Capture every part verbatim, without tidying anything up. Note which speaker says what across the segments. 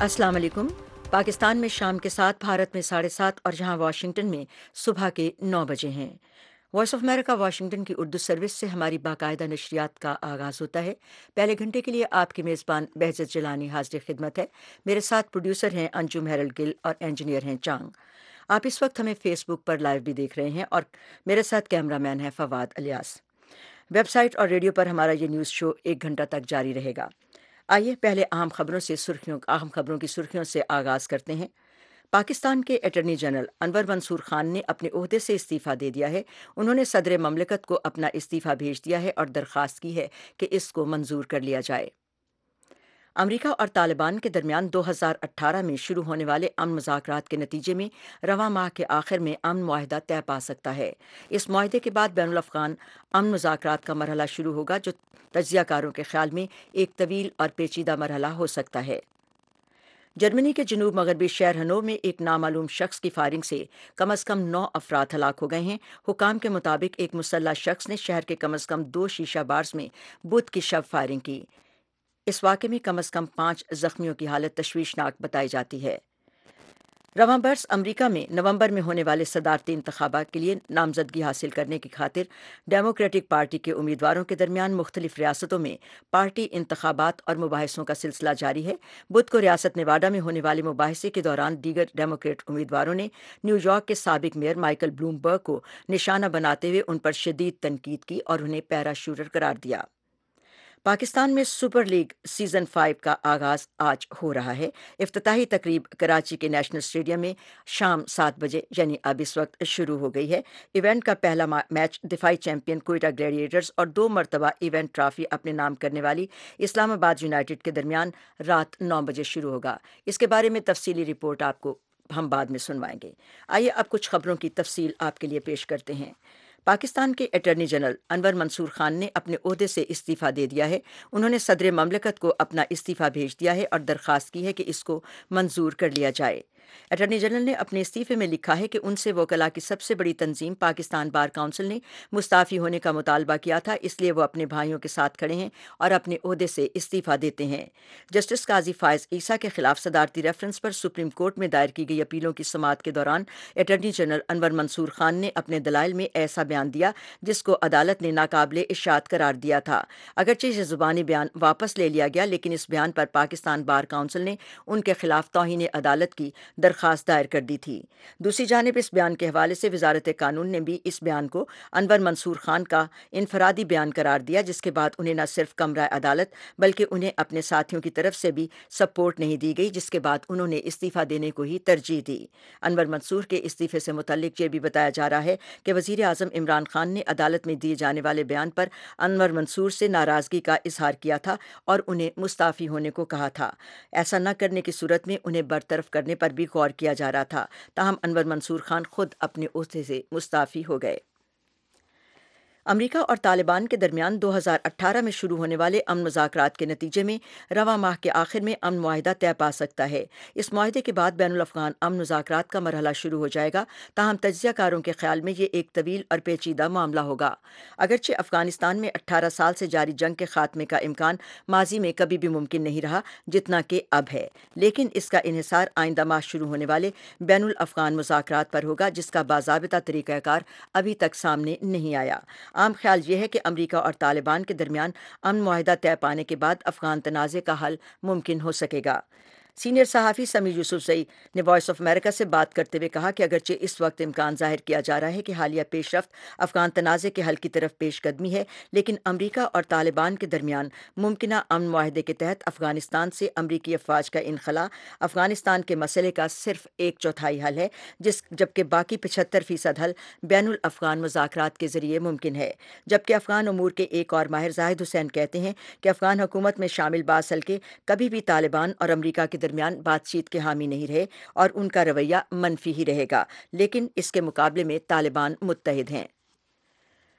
Speaker 1: अस्सलाम वालेकुम। पाकिस्तान में शाम के सात, भारत में साढ़े सात और जहां वाशिंगटन में सुबह के नौ बजे हैं। वॉइस ऑफ अमेरिका वाशिंगटन की उर्दू सर्विस से हमारी बाकायदा नशरियात का आगाज़ होता है। पहले घंटे के लिए आपके मेज़बान behzat जिलानी हाजिर खिदमत है। मेरे साथ प्रोड्यूसर हैं अंजुम हैरल्ड गिल और इंजीनियर हैं चांग। आप इस वक्त हमें फेसबुक पर लाइव भी देख रहे हैं और मेरे साथ कैमरामैन है फवाद अलियास। वेबसाइट और रेडियो पर हमारा ये न्यूज़ शो एक घंटा तक जारी रहेगा। आइए पहले अहम खबरों से सुर्खियों अहम खबरों की सुर्खियों से आगाज़ करते हैं। पाकिस्तान के अटॉर्नी जनरल अनवर मंसूर खान ने अपने ओहदे से इस्तीफ़ा दे दिया है। उन्होंने सदर ममलिकत को अपना इस्तीफ़ा भेज दिया है और दरख्वास्त की है कि इसको मंजूर कर लिया जाए। अमरीका और तालिबान के दरमियान दो हज़ार अठारह में शुरू होने वाले अमन मुज़ाकरात के नतीजे में रवां माह के आखिर में अमन मुआहिदा तय पा सकता है। इस मुआहिदे के बाद बैनुल अफ़गान अमन मुज़ाकरात का मरहला शुरू होगा, जो तज्ज़ियाकारों के ख्याल में एक तवील और पेचीदा मरहला हो सकता है। जर्मनी के जनूब मगरबी शहर हनोव में एक नामालूम शख्स की फायरिंग से कम अज़ कम नौ अफराद हलाक हो गए हैं। हुकाम के मुताबिक एक मुसल्लह शख्स ने शहर के कम अज़ कम दो शीशा बार्स में बुध की शव फायरिंग की। इस वाक़े में कम अज़ कम पाँच ज़ख्मियों की हालत तशवीशनाक बताई जाती है। रवां बरस अमरीका में नवंबर में होने वाले सदारती इंतखाबात के लिए नामजदगी हासिल करने की खातिर डेमोक्रेटिक पार्टी के उम्मीदवारों के दरमियान मुख्तलिफ रियासतों में पार्टी इंतखाबात और मुबाहिसों का सिलसिला जारी है। बुध को रियासत नेवाडा में होने वाले मुबाहिसे के दौरान दीगर डेमोक्रेट उम्मीदवारों ने न्यूयॉर्क के साबिक मेयर माइकल ब्लूमबर्ग को निशाना बनाते हुए उन पर शदीद तनकीद की और उन्हें पैराशूटर करार दिया। पाकिस्तान में सुपर लीग सीजन फाइव का आगाज आज हो रहा है। इफ्तिताही तकरीब कराची के नेशनल स्टेडियम में शाम सात बजे यानी अब इस वक्त शुरू हो गई है। इवेंट का पहला मैच दिफाई चैंपियन कोयटा ग्लैडिएटर्स और दो मरतबा इवेंट ट्रॉफी अपने नाम करने वाली इस्लामाबाद यूनाइटेड के दरमियान रात नौ बजे शुरू होगा। इसके बारे में तफसीली रिपोर्ट आपको हम बाद में सुनवाएंगे। आइए अब कुछ खबरों की तफसील आपके लिए पेश करते हैं। पाकिस्तान के अटॉर्नी जनरल अनवर मंसूर खान ने अपने ओहदे से इस्तीफ़ा दे दिया है। उन्होंने सदर ममलिकत को अपना इस्तीफ़ा भेज दिया है और दरख्वास्त की है कि इसको मंजूर कर लिया जाए। अटॉर्नी जनरल ने अपने इस्तीफ़े में लिखा है कि उनसे वकला की सबसे बड़ी तंजीम पाकिस्तान बार काउंसिल ने मुस्ताफ़ी होने का मुतालबा किया था, इसलिए वो अपने भाइयों के साथ खड़े हैं और अपने ओहदे से इस्तीफ़ा देते हैं। जस्टिस काजी फायज ईसा के खिलाफ सदारती रेफरेंस पर सुप्रीम कोर्ट में दायर की गई अपीलों की समाअत के दौरान अटॉर्नी जनरल अनवर मंसूर खान ने अपने दलाइल में ऐसा बयान दिया जिसको अदालत ने नाकाबिले इशाअत करार दिया था। अगरचे ये ज़ुबानी बयान वापस ले लिया गया, लेकिन इस बयान पर पाकिस्तान बार काउंसिल ने उनके खिलाफ तौहीन अदालत की दरख्वास्त दायर कर दी थी। दूसरी जानिब इस बयान के हवाले से वजारत कानून ने भी इस बयान को अनवर मंसूर खान का इनफरादी बयान करार दिया, जिसके बाद उन्हें न सिर्फ कमरा अदालत बल्कि उन्हें अपने साथियों की तरफ से भी सपोर्ट नहीं दी गई, जिसके बाद उन्होंने इस्तीफ़ा देने को ही तरजीह दी। अनवर मंसूर के इस्तीफ़े से मुतल्लिक ये भी बताया जा रहा है कि वज़ीर आज़म इमरान खान ने अदालत में दिए जाने वाले बयान पर अनवर मंसूर से नाराज़गी का इजहार किया था और उन्हें मुस्ताफ़ी होने को कहा था। ऐसा न करने की सूरत में उन्हें बरतरफ करने पर भी गौर किया जा रहा था। ताहम अनवर मंसूर खान खुद अपने ओहदे से मुस्ताफ़ी हो गए। अमरीका और तालिबान के दरमियान दो हज़ार अठारह में शुरू होने वाले अमन मुज़ाकरात के नतीजे में रवां माह के आखिर में अमन मुआहिदा तय पा सकता है। इस मुआहिदे के बाद बैनुल अफ़गान अमन मुज़ाकरात का मरहला शुरू हो जाएगा। ताहम तज्ज़ियाकारों के ख्याल में ये एक तवील और पेचीदा मामला होगा। अगरचे अफ़गानिस्तान में अट्ठारह साल से जारी जंग के खात्मे का इम्कान माजी में कभी भी मुमकिन नहीं रहा जितना कि अब है, लेकिन इसका इन्हिसार आइंदा माह शुरू होने वाले बैनुल अफ़गान मुज़ाकरात पर होगा, जिसका बाज़ाबिता तरीक़ाकार अभी तक सामने नहीं आया। आम ख्याल ये है कि अमरीका और तालिबान के दरमियान अमन मुआहिदा तय पाने के बाद अफ़गान तनाज़े का हल मुमकिन हो सकेगा। सीनियर सहाफ़ी समीर यूसुफ़ज़ई ने वॉइस ऑफ अमेरिका से बात करते हुए कहा कि अगरचे इस वक्त इम्कान ज़ाहिर किया जा रहा है कि हालिया पेशरफ्त अफ़गान तनाज़े के हल की तरफ पेशकदमी है, लेकिन अमरीका और तालिबान के दरमियान मुमकिना अमन मुआहिदे के तहत अफ़गानिस्तान से अमरीकी अफवाज का इनखला अफ़गानिस्तान के मसले का सिर्फ एक चौथाई हल है, जिस जबकि बाकी पचहत्तर फ़ीसद हल बैनुल अफ़गान मुज़ाकरात के ज़रिए मुमकिन है। जबकि अफ़गान अमूर के एक और माहिर ज़ाहिद हुसैन कहते हैं कि अफ़गान हुकूमत में शामिल बास हल्के कभी भी तालिबान और अमरीका के दरमियान बातचीत के हामी नहीं रहे और उनका रवैया मनफी ही रहेगा, लेकिन इसके मुकाबले में तालिबान मुत्तहिद हैं।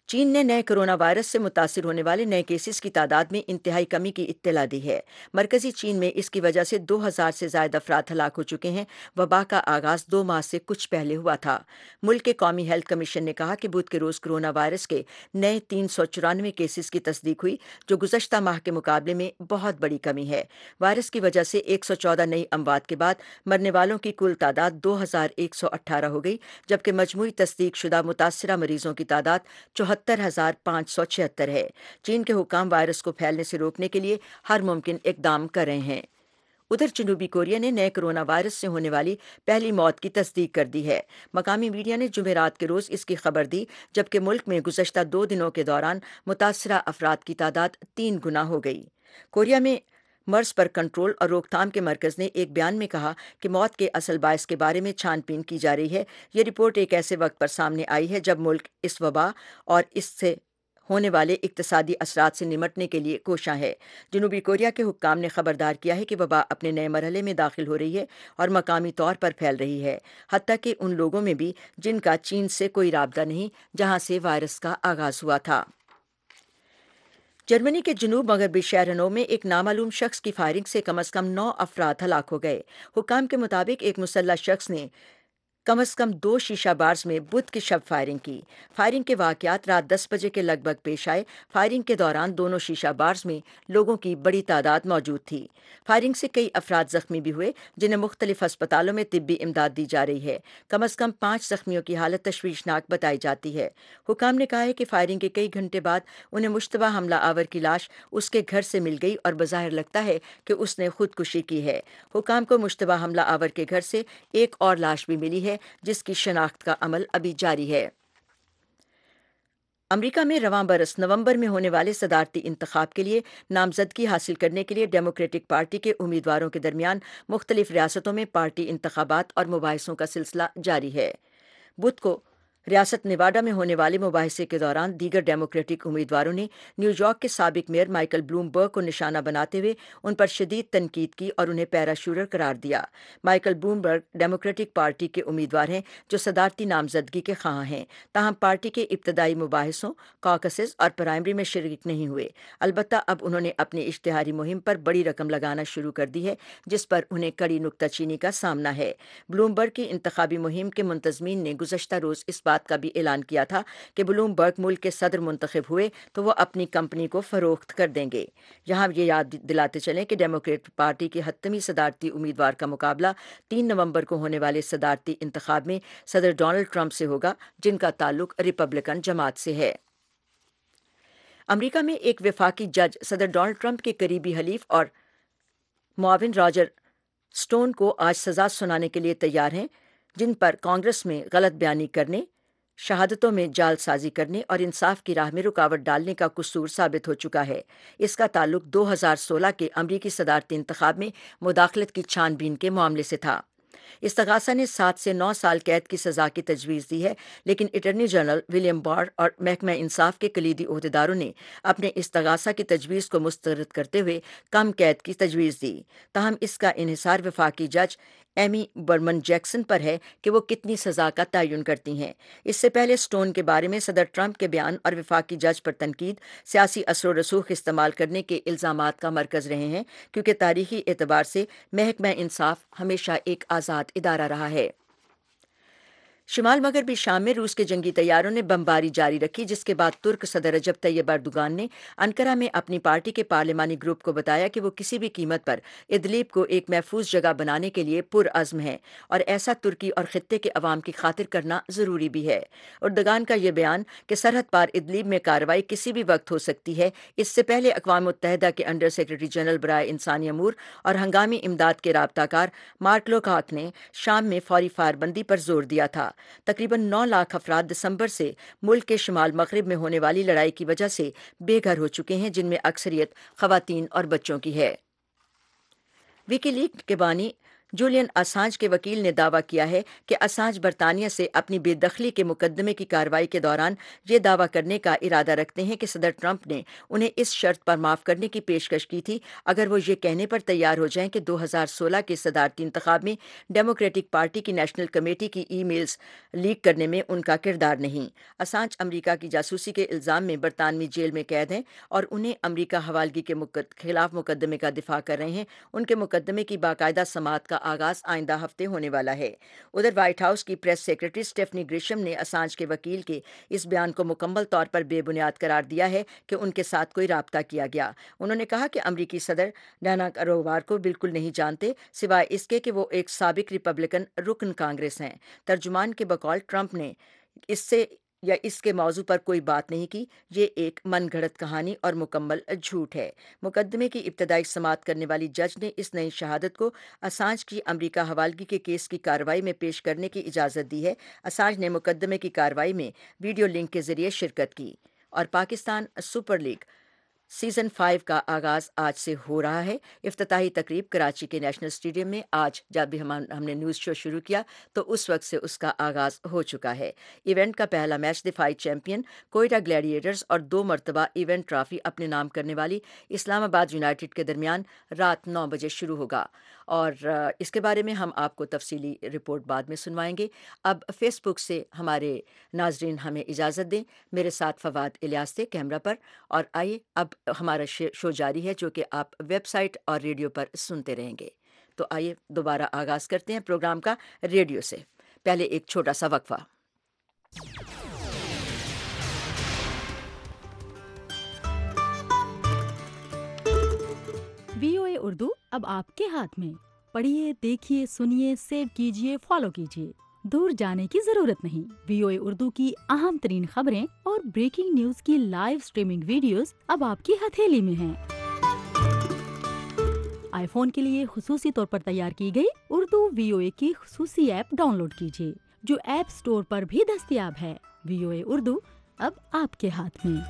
Speaker 1: چین نے نئے کرونا وائرس سے متاثر ہونے والے نئے کیسز کی تعداد میں انتہائی کمی کی اطلاع دی ہے۔ مرکزی چین میں اس کی وجہ سے دو ہزار سے زائد افراد ہلاک ہو چکے ہیں۔ وبا کا آغاز دو ماہ سے کچھ پہلے ہوا تھا۔ ملک کے قومی ہیلتھ کمیشن نے کہا کہ بدھ کے روز کرونا وائرس کے نئے تین سو چورانوے کیسز کی تصدیق ہوئی، جو گزشتہ ماہ کے مقابلے میں بہت بڑی کمی ہے۔ وائرس کی وجہ سے ایک سو چودہ نئی اموات کے بعد مرنے والوں کی کل تعداد دو ہزار ایک سو اٹھارہ ہو گئی، جبکہ مجموعی تصدیق شدہ متاثرہ مریضوں کی تعداد چوہتر ہزار پانچ سو چھہتر ہے۔ چین کے حکام وائرس کو پھیلنے سے روکنے کے لیے ہر ممکن اقدام کر رہے ہیں۔ ادھر جنوبی کوریا نے نئے کرونا وائرس سے ہونے والی پہلی موت کی تصدیق کر دی ہے۔ مقامی میڈیا نے جمعرات کے روز اس کی خبر دی، جبکہ ملک میں گزشتہ دو دنوں کے دوران متاثرہ افراد کی تعداد تین گنا ہو گئی۔ کوریا میں مرض پر کنٹرول اور روک تھام کے مرکز نے ایک بیان میں کہا کہ موت کے اصل باعث کے بارے میں چھان بین کی جا رہی ہے۔ یہ رپورٹ ایک ایسے وقت پر سامنے آئی ہے جب ملک اس وبا اور اس سے ہونے والے اقتصادی اثرات سے نمٹنے کے لیے کوشاں ہے۔ جنوبی کوریا کے حکام نے خبردار کیا ہے کہ وبا اپنے نئے مرحلے میں داخل ہو رہی ہے اور مقامی طور پر پھیل رہی ہے، حتیٰ کہ ان لوگوں میں بھی جن کا چین سے کوئی رابطہ نہیں، جہاں سے وائرس کا آغاز ہوا تھا۔ جرمنی کے جنوب مغربی شہر ہنو میں ایک نامعلوم شخص کی فائرنگ سے کم از کم نو افراد ہلاک ہو گئے۔ حکام کے مطابق ایک مسلح شخص نے کم از کم دو شیشہ بارز میں بدھ کی شب فائرنگ کی۔ فائرنگ کے واقعات رات دس بجے کے لگ بھگ پیش آئے۔ فائرنگ کے دوران دونوں شیشہ بارز میں لوگوں کی بڑی تعداد موجود تھی۔ فائرنگ سے کئی افراد زخمی بھی ہوئے، جنہیں مختلف ہسپتالوں میں طبی امداد دی جا رہی ہے۔ کم از کم پانچ زخمیوں کی حالت تشویشناک بتائی جاتی ہے۔ حکام نے کہا ہے کہ فائرنگ کے کئی گھنٹے بعد انہیں مشتبہ حملہ آور کی لاش اس کے گھر سے مل گئی اور بظاہر لگتا ہے کہ اس نے خودکشی کی ہے۔ حکام کو مشتبہ حملہ آور کے گھر سے ایک اور لاش بھی ملی ہے، جس کی شناخت کا عمل ابھی جاری ہے۔ امریکہ میں رواں برس نومبر میں ہونے والے صدارتی انتخاب کے لیے نامزدگی حاصل کرنے کے لیے ڈیموکریٹک پارٹی کے امیدواروں کے درمیان مختلف ریاستوں میں پارٹی انتخابات اور مباحثوں کا سلسلہ جاری ہے۔ بدھ کو ریاست نیواڈا میں ہونے والے مباحثے کے دوران دیگر ڈیموکریٹک امیدواروں نے نیو یارک کے سابق میئر مائیکل بلومبرگ کو نشانہ بناتے ہوئے ان پر شدید تنقید کی اور انہیں پیرا شورر قرار دیا۔ مائیکل بلومبرگ ڈیموکریٹک پارٹی کے امیدوار ہیں جو صدارتی نامزدگی کے خواہاں ہیں، تاہم پارٹی کے ابتدائی مباحثوں، کاکسز اور پرائمری میں شریک نہیں ہوئے۔ البتہ اب انہوں نے اپنی اشتہاری مہم پر بڑی رقم لگانا شروع کر دی ہے، جس پر انہیں کڑی نکتہ چینی کا سامنا ہے۔ بلومبرگ کی انتخابی مہم کے منتظمین نے گزشتہ روز اس بات کا بھی اعلان کیا تھا کہ بلومبرگ ملک کے صدر منتخب ہوئے تو وہ اپنی کمپنی کو فروخت کر دیں گے۔ یہاں یہ یاد دلاتے چلیں کہ ڈیموکریٹ پارٹی کے حتمی صدارتی امیدوار کا مقابلہ تین نومبر کو ہونے والے صدارتی انتخاب میں صدر ڈونلڈ ٹرمپ سے ہوگا، جن کا تعلق ریپبلکن جماعت سے ہے۔ امریکہ میں ایک وفاقی جج صدر ڈونلڈ ٹرمپ کے قریبی حلیف اور معاون راجر سٹون کو آج سزا سنانے کے لیے تیار ہیں، جن پر کانگریس میں غلط بیانی کرنے، شہادتوں میں جعل سازی کرنے اور انصاف کی راہ میں رکاوٹ ڈالنے کا قصور ثابت ہو چکا ہے۔ اس کا تعلق دو ہزار سولہ کے امریکی صدارتی انتخاب میں مداخلت کی چھان بین کے معاملے سے تھا۔ استغاثہ نے سات سے نو سال قید کی سزا کی تجویز دی ہے، لیکن اٹارنی جنرل ولیم بار اور محکمہ انصاف کے کلیدی عہدیداروں نے اپنے استغاثہ کی تجویز کو مسترد کرتے ہوئے کم قید کی تجویز دی۔ تاہم اس کا انحصار وفاقی جج ایمی برمن جیکسن پر ہے کہ وہ کتنی سزا کا تعین کرتی ہیں۔ اس سے پہلے سٹون کے بارے میں صدر ٹرمپ کے بیان اور وفاقی جج پر تنقید سیاسی اثر و رسوخ استعمال کرنے کے الزامات کا مرکز رہے ہیں، کیونکہ تاریخی اعتبار سے محکمہ انصاف ہمیشہ ایک آزاد ادارہ رہا ہے۔ شمال مغربی شام میں روس کے جنگی طیاروں نے بمباری جاری رکھی، جس کے بعد ترک صدر رجب طیب اردوغان نے انقرہ میں اپنی پارٹی کے پارلیمانی گروپ کو بتایا کہ وہ کسی بھی قیمت پر ادلیب کو ایک محفوظ جگہ بنانے کے لیے پرعزم ہیں اور ایسا ترکی اور خطے کے عوام کی خاطر کرنا ضروری بھی ہے۔ اردوغان کا یہ بیان کہ سرحد پار ادلیب میں کارروائی کسی بھی وقت ہو سکتی ہے، اس سے پہلے اقوام متحدہ کے انڈر سیکرٹری جنرل برائے انسانی امور اور ہنگامی امداد کے رابطہ کار مارک لوکاک نے شام میں فوری فائر بندی پر زور دیا تھا۔ تقریباً نو لاکھ افراد دسمبر سے ملک کے شمال مغرب میں ہونے والی لڑائی کی وجہ سے بے گھر ہو چکے ہیں، جن میں اکثریت خواتین اور بچوں کی ہے۔ ویکی لیک کے بانی جولین اسانج کے وکیل نے دعویٰ کیا ہے کہ اسانج برطانیہ سے اپنی بے دخلی کے مقدمے کی کارروائی کے دوران یہ دعویٰ کرنے کا ارادہ رکھتے ہیں کہ صدر ٹرمپ نے انہیں اس شرط پر معاف کرنے کی پیشکش کی تھی اگر وہ یہ کہنے پر تیار ہو جائیں کہ دو ہزار سولہ کے صدارتی انتخاب میں ڈیموکریٹک پارٹی کی نیشنل کمیٹی کی ای میلز لیک کرنے میں ان کا کردار نہیں۔ اسانج امریکہ کی جاسوسی کے الزام میں برطانوی جیل میں قید ہیں اور انہیں امریکہ حوالگی کے خلاف مقدمے کا دفاع کر رہے ہیں۔ ان کے مقدمے کی باقاعدہ سماعت کا آغاز آئندہ ہفتے ہونے والا ہے۔ ادھر وائٹ ہاؤس کی پریس سیکرٹری اسٹیفنی گریشم نے اسانج کے وکیل کے اس بیان کو مکمل طور پر بے بنیاد قرار دیا ہے کہ ان کے ساتھ کوئی رابطہ کیا گیا۔ انہوں نے کہا کہ امریکی صدر ڈانا کاروبار کو بالکل نہیں جانتے سوائے اس کے کہ وہ ایک سابق ریپبلکن رکن کانگریس ہیں۔ ترجمان کے بقول ٹرمپ نے اس سے یا اس کے موضوع پر کوئی بات نہیں کی، یہ ایک من گھڑت کہانی اور مکمل جھوٹ ہے۔ مقدمے کی ابتدائی سماعت کرنے والی جج نے اس نئی شہادت کو اسانج کی امریکہ حوالگی کے کیس کی کارروائی میں پیش کرنے کی اجازت دی ہے۔ اسانج نے مقدمے کی کارروائی میں ویڈیو لنک کے ذریعے شرکت کی۔ اور Pakistan super league season five کا آغاز آج سے ہو رہا ہے۔ افتتاحی تقریب کراچی کے نیشنل اسٹیڈیم میں آج جب بھی ہم ہم نے نیوز شو شروع کیا تو اس وقت سے اس کا آغاز ہو چکا ہے۔ ایونٹ کا پہلا میچ دفاعی چیمپئن کوئٹہ گلیڈیٹرز اور دو مرتبہ ایونٹ ٹرافی اپنے نام کرنے والی اسلام آباد یونائٹڈ کے درمیان رات نو بجے شروع ہوگا، اور اس کے بارے میں ہم آپ کو تفصیلی رپورٹ بعد میں سنوائیں گے۔ اب فیس بک سے ہمارے ناظرین ہمیں اجازت دیں۔ میرے ساتھ فواد الیاس تھے کیمرہ پر، اور آئیے اب ہمارا شو جاری ہے جو کہ آپ ویب سائٹ اور ریڈیو پر سنتے رہیں گے۔ تو آئیے دوبارہ آغاز کرتے ہیں پروگرام کا ریڈیو سے۔ پہلے ایک چھوٹا سا وقفہ۔
Speaker 2: وی او اے اردو اب آپ کے ہاتھ میں۔ پڑھیے، دیکھیے، سنیے، سیو کیجیے، فالو کیجیے۔ دور جانے کی ضرورت نہیں۔ وی او اے اردو کی اہم ترین خبریں اور بریکنگ نیوز کی لائیو سٹریمنگ ویڈیوز اب آپ کی ہتھیلی میں ہیں۔ آئی فون کے لیے خصوصی طور پر تیار کی گئی اردو وی او اے کی خصوصی ایپ ڈاؤن لوڈ کیجیے، جو ایپ سٹور پر بھی دستیاب ہے۔ وی او اے اردو اب آپ کے ہاتھ میں۔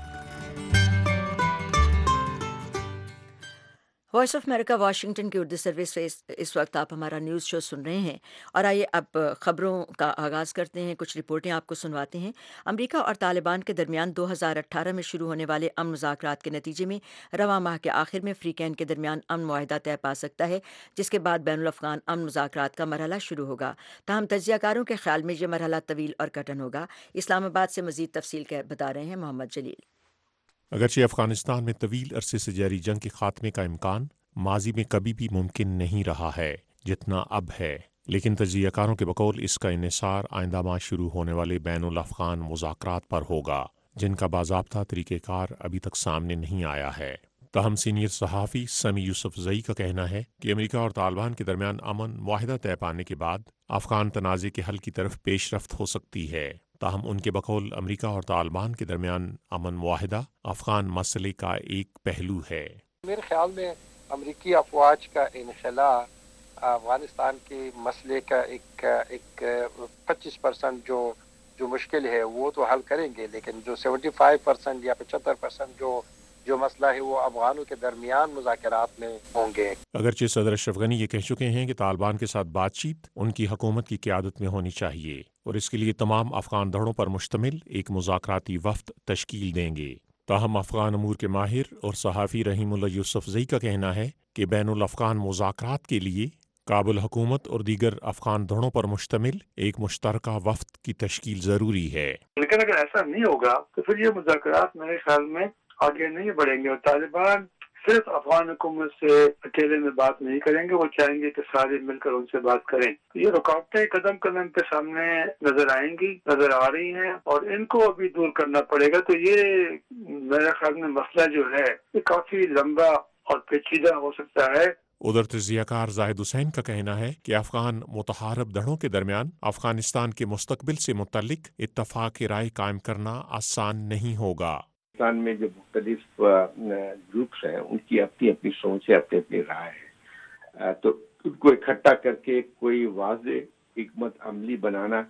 Speaker 1: وائس آف امریکہ واشنگٹن کی اردو سروس سے اس وقت آپ ہمارا نیوز شو سن رہے ہیں، اور آئیے اب خبروں کا آغاز کرتے ہیں۔ کچھ رپورٹیں آپ کو سنواتے ہیں۔ امریکہ اور طالبان کے درمیان دو ہزار اٹھارہ میں شروع ہونے والے امن مذاکرات کے نتیجے میں رواں ماہ کے آخر میں فریقین کے درمیان امن معاہدہ طے پا سکتا ہے، جس کے بعد بین الافغان امن مذاکرات کا مرحلہ شروع ہوگا۔ تاہم تجزیہ کاروں کے خیال میں یہ مرحلہ طویل اور کٹھن ہوگا۔ اسلام آباد سے مزید تفصیل بتا رہے ہیں محمد جلیل۔
Speaker 3: اگرچہ افغانستان میں طویل عرصے سے جاری جنگ کے خاتمے کا امکان ماضی میں کبھی بھی ممکن نہیں رہا ہے جتنا اب ہے، لیکن تجزیہ کاروں کے بقول اس کا انحصار آئندہ ماہ شروع ہونے والے بین الافغان مذاکرات پر ہوگا، جن کا باضابطہ طریقہ کار ابھی تک سامنے نہیں آیا ہے۔ تاہم سینئر صحافی سمی یوسف زئی کا کہنا ہے کہ امریکہ اور طالبان کے درمیان امن معاہدہ طے پانے کے بعد افغان تنازع کے حل کی طرف پیش رفت ہو سکتی ہے۔ تاہم ان کے بقول امریکہ اور طالبان کے درمیان امن معاہدہ افغان مسئلے کا ایک پہلو ہے۔
Speaker 4: میرے خیال میں امریکی افواج کا انخلا افغانستان کے مسئلے کا ایک ایک پچیس پرسنٹ جو جو مشکل ہے وہ تو حل کریں گے، لیکن جو سیونٹی فائیو پرسنٹ یا پچہتر پرسنٹ جو جو مسئلہ ہے وہ افغانوں کے درمیان مذاکرات میں ہوں گے۔
Speaker 3: اگرچہ صدر اشرف غنی یہ کہہ چکے ہیں کہ طالبان کے ساتھ بات چیت ان کی حکومت کی قیادت میں ہونی چاہیے اور اس کے لیے تمام افغان دھڑوں پر مشتمل ایک مذاکراتی وفد تشکیل دیں گے۔ تاہم افغان امور کے ماہر اور صحافی رحیم اللہ یوسف زئی کا کہنا ہے کہ بین الافغان مذاکرات کے لیے کابل حکومت اور دیگر افغان دھڑوں پر مشتمل ایک مشترکہ وفد کی تشکیل ضروری ہے۔
Speaker 5: لیکن اگر ایسا نہیں ہوگا تو پھر یہ مذاکرات میرے خیال میں آگے نہیں بڑھیں گے، اور طالبان صرف افغان حکومت سے اکیلے میں بات نہیں کریں گے، وہ چاہیں گے کہ سارے مل کر ان سے بات کریں۔ یہ رکاوٹیں قدم قدم پہ سامنے نظر آئیں گی، نظر آ رہی ہیں، اور ان کو ابھی دور کرنا پڑے گا۔ تو یہ میرے خیال میں مسئلہ جو ہے یہ کافی لمبا اور پیچیدہ ہو سکتا ہے۔
Speaker 3: ادھر تجزیہ کار زاہد حسین کا کہنا ہے کہ افغان متحارب دھڑوں کے درمیان افغانستان کے مستقبل سے متعلق اتفاق رائے قائم کرنا آسان نہیں ہوگا۔
Speaker 6: پاکستان میں جو مختلف گروپس ہیں ان کی اپنی اپنی سوچ ہے، اپنی اپنی رائے ہے، تو ان کو اکٹھا کر کے کوئی واضح حکمت عملی بنانا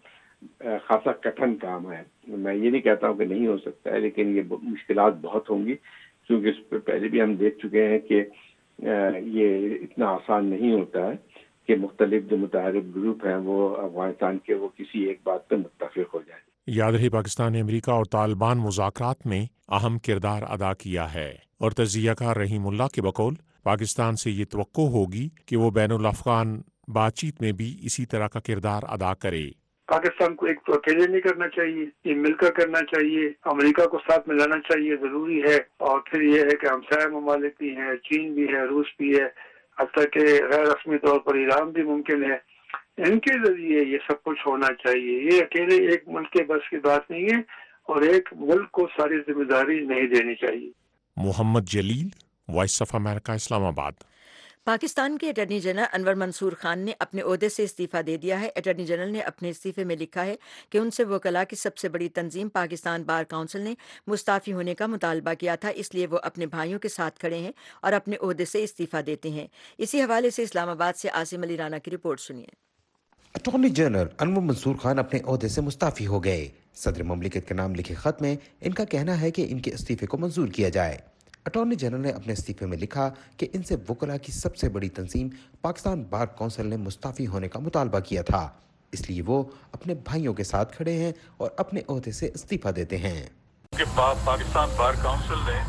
Speaker 6: خاصا کٹھن کام ہے۔ میں یہ نہیں کہتا ہوں کہ نہیں ہو سکتا ہے، لیکن یہ مشکلات بہت ہوں گی، کیونکہ اس پہ پہلے بھی ہم دیکھ چکے ہیں کہ یہ اتنا آسان نہیں ہوتا ہے کہ مختلف جو متحرک گروپ ہیں وہ افغانستان کے وہ کسی ایک بات پہ متفق ہو جائیں۔
Speaker 3: یاد رہے پاکستان نے امریکہ اور طالبان مذاکرات میں اہم کردار ادا کیا ہے، اور تجزیہ کار رحیم اللہ کے بقول پاکستان سے یہ توقع ہوگی کہ وہ بین الافغان بات چیت میں بھی اسی طرح کا کردار ادا کرے۔
Speaker 5: پاکستان کو ایک تو اکیلے نہیں کرنا چاہیے، یہ مل کر کرنا چاہیے، امریکہ کو ساتھ ملانا چاہیے، ضروری ہے، اور پھر یہ ہے کہ ہمسایہ ممالک بھی ہیں، چین بھی ہے، روس بھی ہے، حتیٰ کہ غیر رسمی طور پر ایران بھی ممکن ہے، ان کے ذریعے یہ سب کچھ ہونا چاہیے۔ یہ اکیلے ایک ملک کے بس کی بات نہیں ہے، اور ایک ملک کو ساری ذمہ داری نہیں دینی چاہیے۔
Speaker 3: محمد جلیل، وائس آف امریکہ، اسلام آباد۔
Speaker 1: پاکستان کے اٹارنی جنرل انور منصور خان نے اپنے عہدے سے استعفیٰ دے دیا ہے۔ اٹارنی جنرل نے اپنے استعفے میں لکھا ہے کہ ان سے وکلاء کی سب سے بڑی تنظیم پاکستان بار کونسل نے مستعفی ہونے کا مطالبہ کیا تھا، اس لیے وہ اپنے بھائیوں کے ساتھ کھڑے ہیں اور اپنے عہدے سے استعفیٰ دیتے ہیں۔ اسی حوالے سے اسلام آباد سے عاصم علی رانا کی رپورٹ سنیے۔
Speaker 7: اٹارنی جنرل انور منصور خان اپنے عہدے سے مستعفی ہو گئے۔ صدر مملکت کے نام لکھے خط میں ان کا کہنا ہے کہ ان کے استعفے کو منظور کیا جائے۔ اٹارنی جنرل نے اپنے استعفے میں لکھا کہ ان سے وکلاء کی سب سے بڑی تنظیم پاکستان بار کونسل نے مستعفی ہونے کا مطالبہ کیا تھا، اس لیے وہ اپنے بھائیوں کے ساتھ کھڑے ہیں اور اپنے عہدے سے استعفیٰ دیتے ہیں۔
Speaker 8: کہ پاکستان بار کونسل نے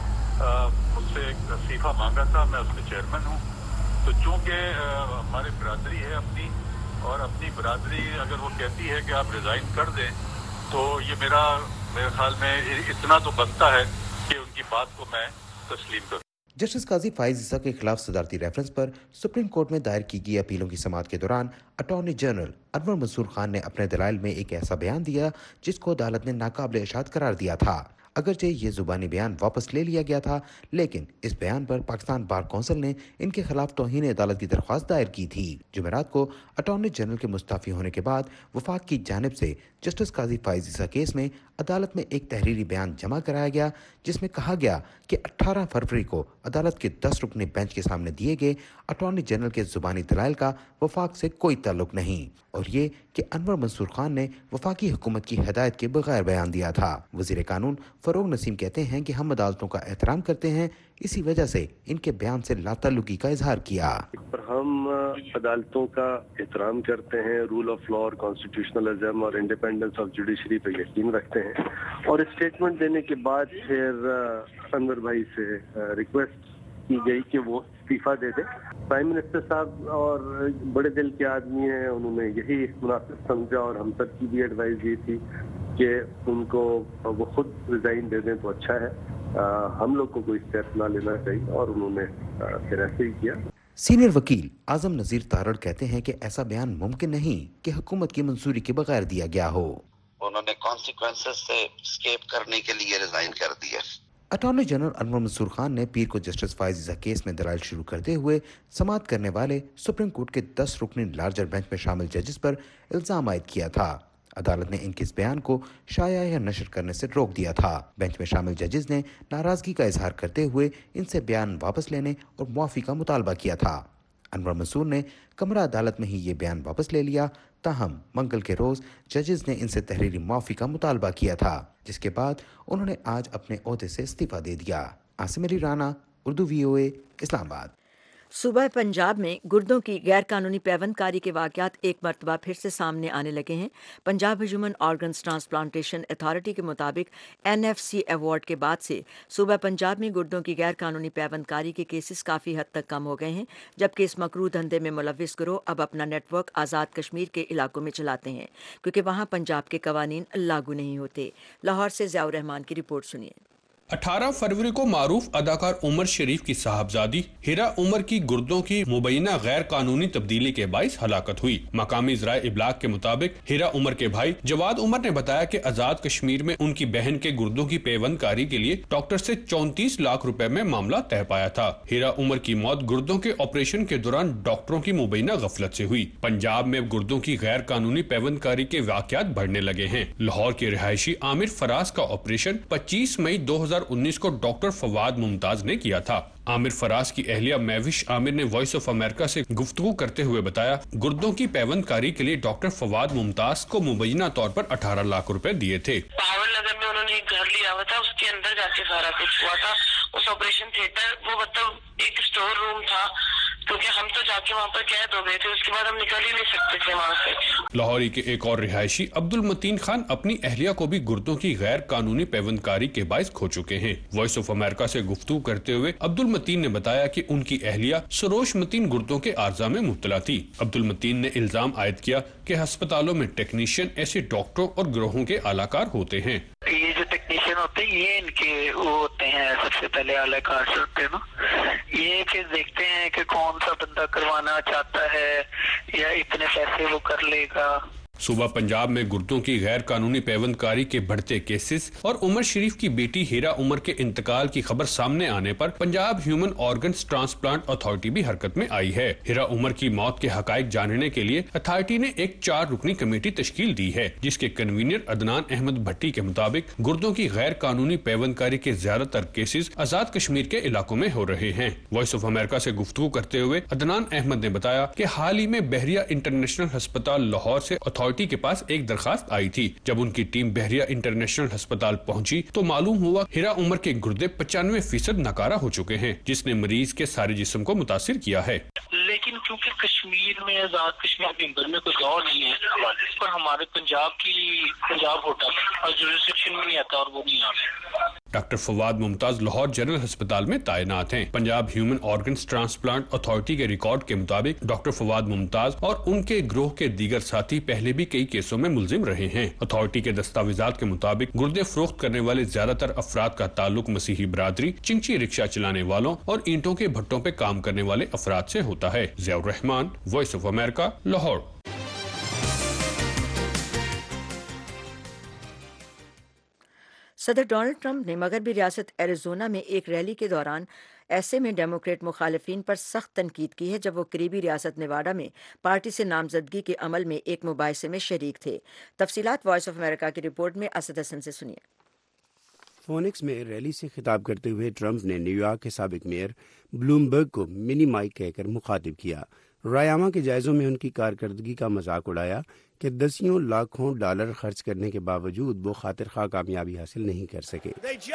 Speaker 8: مجھ سے ایک استعفیٰ مانگا تھا، میں اس میں چیئرمین ہوں، تو چونکہ ہماری برادری ہے اپنی، اور اپنی برادری اگر وہ کہتی ہے کہ آپ ریزائن کر دیں، تو یہ میرا میرے خیال میں اتنا تو بنتا ہے کہ ان کی بات کو میں تسلیم کروں۔
Speaker 7: جسٹس قاضی فائز عیسیٰ کے خلاف صدارتی ریفرنس پر سپریم کورٹ میں دائر کی گئی اپیلوں کی سماعت کے دوران اٹارنی جنرل انور منصور خان نے اپنے دلائل میں ایک ایسا بیان دیا جس کو عدالت نے ناقابل اشاعت قرار دیا تھا۔ اگرچہ یہ زبانی بیان واپس لے لیا گیا تھا، لیکن اس بیان پر پاکستان بار کونسل نے ان کے خلاف توہین عدالت کی درخواست دائر کی تھی۔ جمعرات کو اٹارنی جنرل کے مستعفی ہونے کے بعد وفاق کی جانب سے جسٹس قاضی فائز عیسیٰ کیس میں عدالت میں ایک تحریری بیان جمع کرایا گیا، جس میں کہا گیا کہ اٹھارہ فروری کو عدالت کے دس رکنی بینچ کے سامنے دیے گئے اٹارنی جنرل کے زبانی دلائل کا وفاق سے کوئی تعلق نہیں، اور یہ کہ انور منصور خان نے وفاقی حکومت کی ہدایت کے بغیر بیان دیا تھا۔ وزیر قانون فروغ نسیم کہتے ہیں کہ ہم عدالتوں کا احترام کرتے ہیں، اسی وجہ سے ان کے بیان سے لا تعلقی کا اظہار کیا۔
Speaker 9: ہم عدالتوں کا احترام کرتے ہیں، رول آف لا اور کانسٹیٹیوشنلزم اور انڈیپینڈنس آف جوڈیشری پہ یقین رکھتے ہیں، اور اسٹیٹمنٹ دینے کے بعد پھر انور بھائی سے ریکویسٹ کی گئی کہ وہ استعفیٰ دے دے۔ پرائم منسٹر صاحب اور بڑے دل کے آدمی ہیں، انہوں نے یہی مناسب سمجھا، اور ہم سب کی بھی ایڈوائز یہ تھی کہ ان کو وہ خود ریزائن دے دیں تو اچھا ہے، ہم لوگ کو کوئی اسٹیپ نہ لینا چاہیے، اور انہوں نے پھر ایسے ہی کیا۔
Speaker 7: سینئر وکیل اعظم نذیر تارڑ کہتے ہیں کہ ایسا بیان ممکن نہیں کہ حکومت کی منظوری کے بغیر دیا گیا ہو۔
Speaker 10: انہوں نے کانسیکوینسز سے اسکیپ کرنے کے لیے ریزائن کر دیا۔
Speaker 7: اٹارنی جنرل انور منصور خان نے پیر کو جسٹس فائز عیسیٰ کیس میں دلائل شروع کرتے ہوئے سماعت کرنے والے سپریم کورٹ کے دس رکنی لارجر بینچ میں شامل ججز پر الزام عائد کیا تھا۔ عدالت نے ان کے اس بیان کو شائع یا نشر کرنے سے روک دیا تھا۔ بینچ میں شامل ججز نے ناراضگی کا اظہار کرتے ہوئے ان سے بیان واپس لینے اور معافی کا مطالبہ کیا تھا۔ انور منصور نے کمرہ عدالت میں ہی یہ بیان واپس لے لیا، تاہم منگل کے روز ججز نے ان سے تحریری معافی کا مطالبہ کیا تھا، جس کے بعد انہوں نے آج اپنے عہدے سے استعفیٰ دے دیا۔ عاصم علی رانا، اردو وی او اے، اسلام آباد۔
Speaker 1: صوبہ پنجاب میں گردوں کی غیر قانونی پیوند کاری کے واقعات ایک مرتبہ پھر سے سامنے آنے لگے ہیں۔ Punjab human organs transplantation authority کے مطابق این ایف سی ایوارڈ کے بعد سے صوبہ پنجاب میں گردوں کی غیر قانونی پیوند کاری کے کیسز کافی حد تک کم ہو گئے ہیں، جبکہ اس مکروہ دھندے میں ملوث گروہ اب اپنا نیٹ ورک آزاد کشمیر کے علاقوں میں چلاتے ہیں، کیونکہ وہاں پنجاب کے قوانین لاگو نہیں ہوتے۔ لاہور سے ضیاء الرحمان کی رپورٹ سنیے۔
Speaker 11: اٹھارہ فروری کو معروف اداکار عمر شریف کی صاحبزادی ہیرا عمر کی گردوں کی مبینہ غیر قانونی تبدیلی کے باعث ہلاکت ہوئی۔ مقامی ذرائع ابلاغ کے مطابق ہیرا عمر کے بھائی جواد عمر نے بتایا کہ آزاد کشمیر میں ان کی بہن کے گردوں کی پیوند کاری کے لیے ڈاکٹر سے چونتیس لاکھ روپے میں معاملہ طے پایا تھا۔ ہیرا عمر کی موت گردوں کے آپریشن کے دوران ڈاکٹروں کی مبینہ غفلت سے ہوئی۔ پنجاب میں گردوں کی غیر قانونی پیوند کاری کے واقعات بڑھنے لگے ہیں۔ لاہور کے رہائشی عامر فراز کا آپریشن پچیس مئی دو ہزار انیس کو ڈاکٹر فواد ممتاز نے کیا تھا۔ عامر فراز کی اہلیہ مہوش عامر نے وائس آف امریکہ سے گفتگو کرتے ہوئے بتایا، گردوں کی پیوند کاری کے لیے ڈاکٹر فواد ممتاز کو مبینہ طور پر اٹھارہ لاکھ روپے دیے تھے۔
Speaker 12: پاور نگر میں انہوں نے ایک گھر لیا ہوا تھا، اس کے اندر جا کے سارا کچھ ہوا تھا۔ اس آپریشن تھیٹر وہ مطلب ایک اسٹور روم تھا، کیونکہ ہم تو جا کے وہاں پر قید ہو گئے تھے، اس کے بعد ہم نکل ہی نہیں سکتے تھے وہاں سے۔
Speaker 11: لاہوری کے ایک اور رہائشی عبد المتین خان اپنی اہلیہ کو بھی گردوں کی غیر قانونی پیوند کاری کے باعث کھو چکے ہیں۔ وائس آف امریکہ سے گفتگو کرتے ہوئے عبد المتین نے بتایا کہ ان کی اہلیہ سروش متین گردوں کے عارضہ میں مبتلا تھی۔ عبد المتین نے الزام عائد کیا کہ ہسپتالوں میں ٹیکنیشین ایسے ڈاکٹروں اور گروہوں کے اعلی کار ہوتے ہیں۔
Speaker 13: یہ جو ٹیکنیشین ہوتے ہیں یہ ان کے وہ ہوتے ہیں، سب سے پہلے اعلی کار سے ہوتے ہیں نا، یہ پھر دیکھتے ہیں کہ کون سا بندہ کروانا چاہتا ہے یا اتنے پیسے وہ کر لے گا۔
Speaker 11: صوبہ پنجاب میں گردوں کی غیر قانونی پیوند کاری کے بڑھتے کیسز اور عمر شریف کی بیٹی ہیرا عمر کے انتقال کی خبر سامنے آنے پر Punjab human organs transplant authority بھی حرکت میں آئی ہے۔ ہیرا عمر کی موت کے حقائق جاننے کے لیے اتھارٹی نے ایک چار رکنی کمیٹی تشکیل دی ہے، جس کے کنوینر عدنان احمد بھٹی کے مطابق گردوں کی غیر قانونی پیوند کاری کے زیادہ تر کیسز آزاد کشمیر کے علاقوں میں ہو رہے ہیں۔ وائس آف امریکہ سے گفتگو کرتے ہوئے عدنان احمد نے بتایا کہ حال ہی میں بحریہ انٹرنیشنل ہسپتال لاہور سے اتھارٹی کے پاس ایک درخواست آئی تھی۔ جب ان کی ٹیم بحریہ انٹرنیشنل ہسپتال پہنچی تو معلوم ہوا ہیرا عمر کے گردے پچانوے فیصد ناکارہ ہو چکے ہیں، جس نے مریض کے سارے جسم کو متاثر کیا ہے۔
Speaker 13: لیکن کیونکہ کشمیر میں آزاد کشمیر کے اندر میں کوئی اور نہیں ہے، پر ہمارے پنجاب کی پنجاب ہوٹل اور جوریسڈکشن میں نہیں آتا اور وہ نہیں آتا۔
Speaker 11: ڈاکٹر فواد ممتاز لاہور جنرل ہسپتال میں تعینات ہیں۔ Punjab human organs transplant authority کے ریکارڈ کے مطابق ڈاکٹر فواد ممتاز اور ان کے گروہ کے دیگر ساتھی پہلے بھی کئی کیسوں میں ملزم رہے ہیں۔ اتھارٹی کے دستاویزات کے مطابق گردے فروخت کرنے والے زیادہ تر افراد کا تعلق مسیحی برادری، چنچی رکشہ چلانے والوں اور اینٹوں کے بھٹوں پہ کام کرنے والے افراد سے ہوتا ہے۔ Zia ur Rahman, voice of America, Lahore.
Speaker 1: صدر ڈونلڈ ٹرمپ نے مغربی ریاست ایریزونا میں ایک ریلی کے دوران ایسے میں ڈیموکریٹ مخالفین پر سخت تنقید کی ہے جب وہ قریبی ریاست نیواڈا میں پارٹی سے نامزدگی کے عمل میں ایک مباحثے میں شریک تھے۔ تفصیلات وائس آف امریکہ کی رپورٹ میں اسد حسن سے سنیے۔
Speaker 14: فونکس میں ریلی سے خطاب کرتے ہوئے ٹرمپ نے نیو یارک کے سابق میئر بلومبرگ کو منی مائک کہہ کر مخاطب کیا۔ رائے کے جائزوں میں ان کی کارکردگی کا مذاق اڑایا کہ دسیوں لاکھوں ڈالر خرچ کرنے کے باوجود وہ خاطر خواہ کامیابی حاصل نہیں کر سکے۔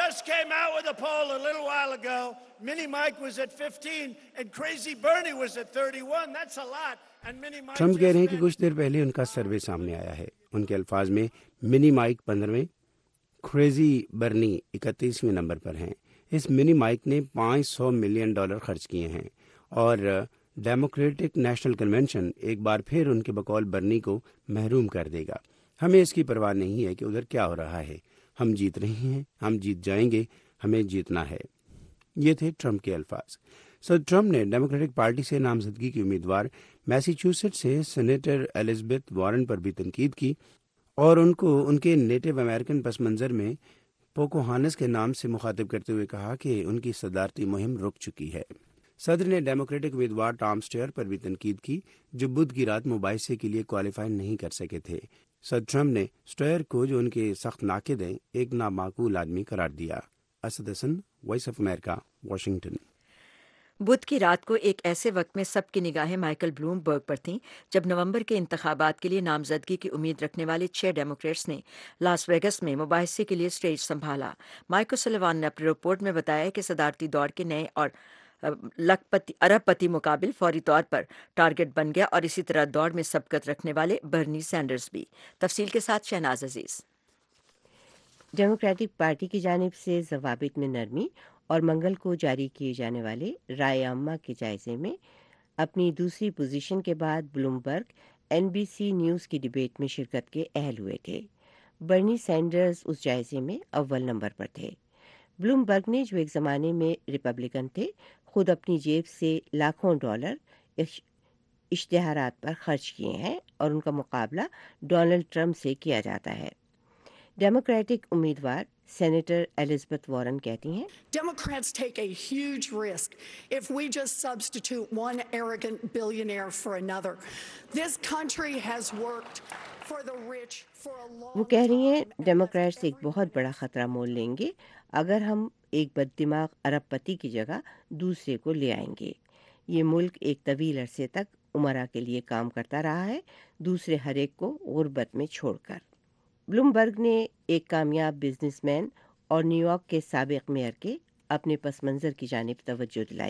Speaker 14: ٹرمپ کہہ رہے ہیں کہ کچھ دیر پہلے ان کا سروے سامنے آیا ہے۔ ان کے الفاظ میں منی مائک پندرہویں، کریزی برنی اکتیسویں نمبر پر ہیں۔ اس منی مائک نے پانچ سو ملین ڈالر خرچ کیے ہیں اور ڈیموکریٹک نیشنل کنونشن ایک بار پھر ان کے بقول برنی کو محروم کر دے گا۔ ہمیں اس کی پرواہ نہیں ہے کہ ادھر کیا ہو رہا ہے، ہم جیت رہے ہیں، ہم جیت جائیں گے، ہمیں جیتنا ہے۔ یہ تھے ٹرمپ کے الفاظ۔ صدر ٹرمپ نے ڈیموکریٹک پارٹی سے نامزدگی کی امیدوار میساچیوسیٹس سے سینیٹر ایلزبتھ وارن پر بھی تنقید کی اور ان کو ان کے نیٹو امریکن پس منظر میں پوکوہانس کے نام سے مخاطب کرتے ہوئے کہا کہ ان کی صدارتی مہم رک چکی ہے۔ صدر نے ڈیموکریٹک امیدوار ٹام سٹیئر پر بھی تنقید کی جو بدھ کی رات مباحثے کے لیے کوالیفائی نہیں کر سکے تھے۔ صدر ٹرمپ نے سٹیئر کو جو ان کے سخت ناقد ہیں ایک نامعقول آدمی قرار دیا۔ Asad Hassan, voice of America, Washington.
Speaker 1: بدھ کی رات کو ایک ایسے وقت میں سب کی نگاہیں مائیکل بلوم برگ پر تھیں جب نومبر کے انتخابات کے لیے نامزدگی کی امید رکھنے والے چھ ڈیموکریٹس نے لاس ویگس میں مباحثے کے لیے اسٹیج سنبھالا۔ مائیکل سلیوان نے اپنی رپورٹ میں بتایا کہ صدارتی دوڑ کے نئے اور لکھ پتی ارب پتی مقابل فوری طور پر ٹارگٹ بن گیا اور اسی طرح دوڑ میں سبقت رکھنے والے برنی سینڈرز بھی۔ تفصیل کے ساتھ شہناز عزیز۔
Speaker 15: ڈیموکریٹک پارٹی کی جانب سے ضوابط میں نرمی اور منگل کو جاری کیے جانے والے رائے عامہ کے جائزے میں اپنی دوسری پوزیشن کے بعد Bloomberg N B C news کی ڈبیٹ میں شرکت کے اہل ہوئے تھے۔ برنی سینڈرز اس جائزے میں اول نمبر پر تھے۔ بلومبرگ نے جو ایک زمانے میں ریپبلکن تھے خود اپنی جیب سے لاکھوں ڈالر اشتہارات پر خرچ کیے ہیں اور ان کا مقابلہ ڈونلڈ ٹرمپ سے کیا جاتا ہے۔ ڈیموکریٹک امیدوار سینیٹر ایلزبتھ وارن کہتی ہیں
Speaker 16: Democrats take a huge risk if we just substitute one arrogant billionaire for another. This country has worked for the rich for a long time.
Speaker 15: وہ کہہ رہی ہیں ڈیموکریٹس ایک بہت بڑا خطرہ مول لیں گے اگر ہم ایک بد دماغ ارب پتی کی جگہ دوسرے کو لے آئیں گے۔ یہ ملک ایک طویل عرصے تک عمرہ کے لیے کام کرتا رہا ہے، دوسرے ہر ایک کو غربت میں چھوڑ کر۔ بلومبرگ نے ایک کامیاب بزنس مین اور نیو یارک کے سابق میئر کے اپنے پس منظر کی جانب توجہ دلائی۔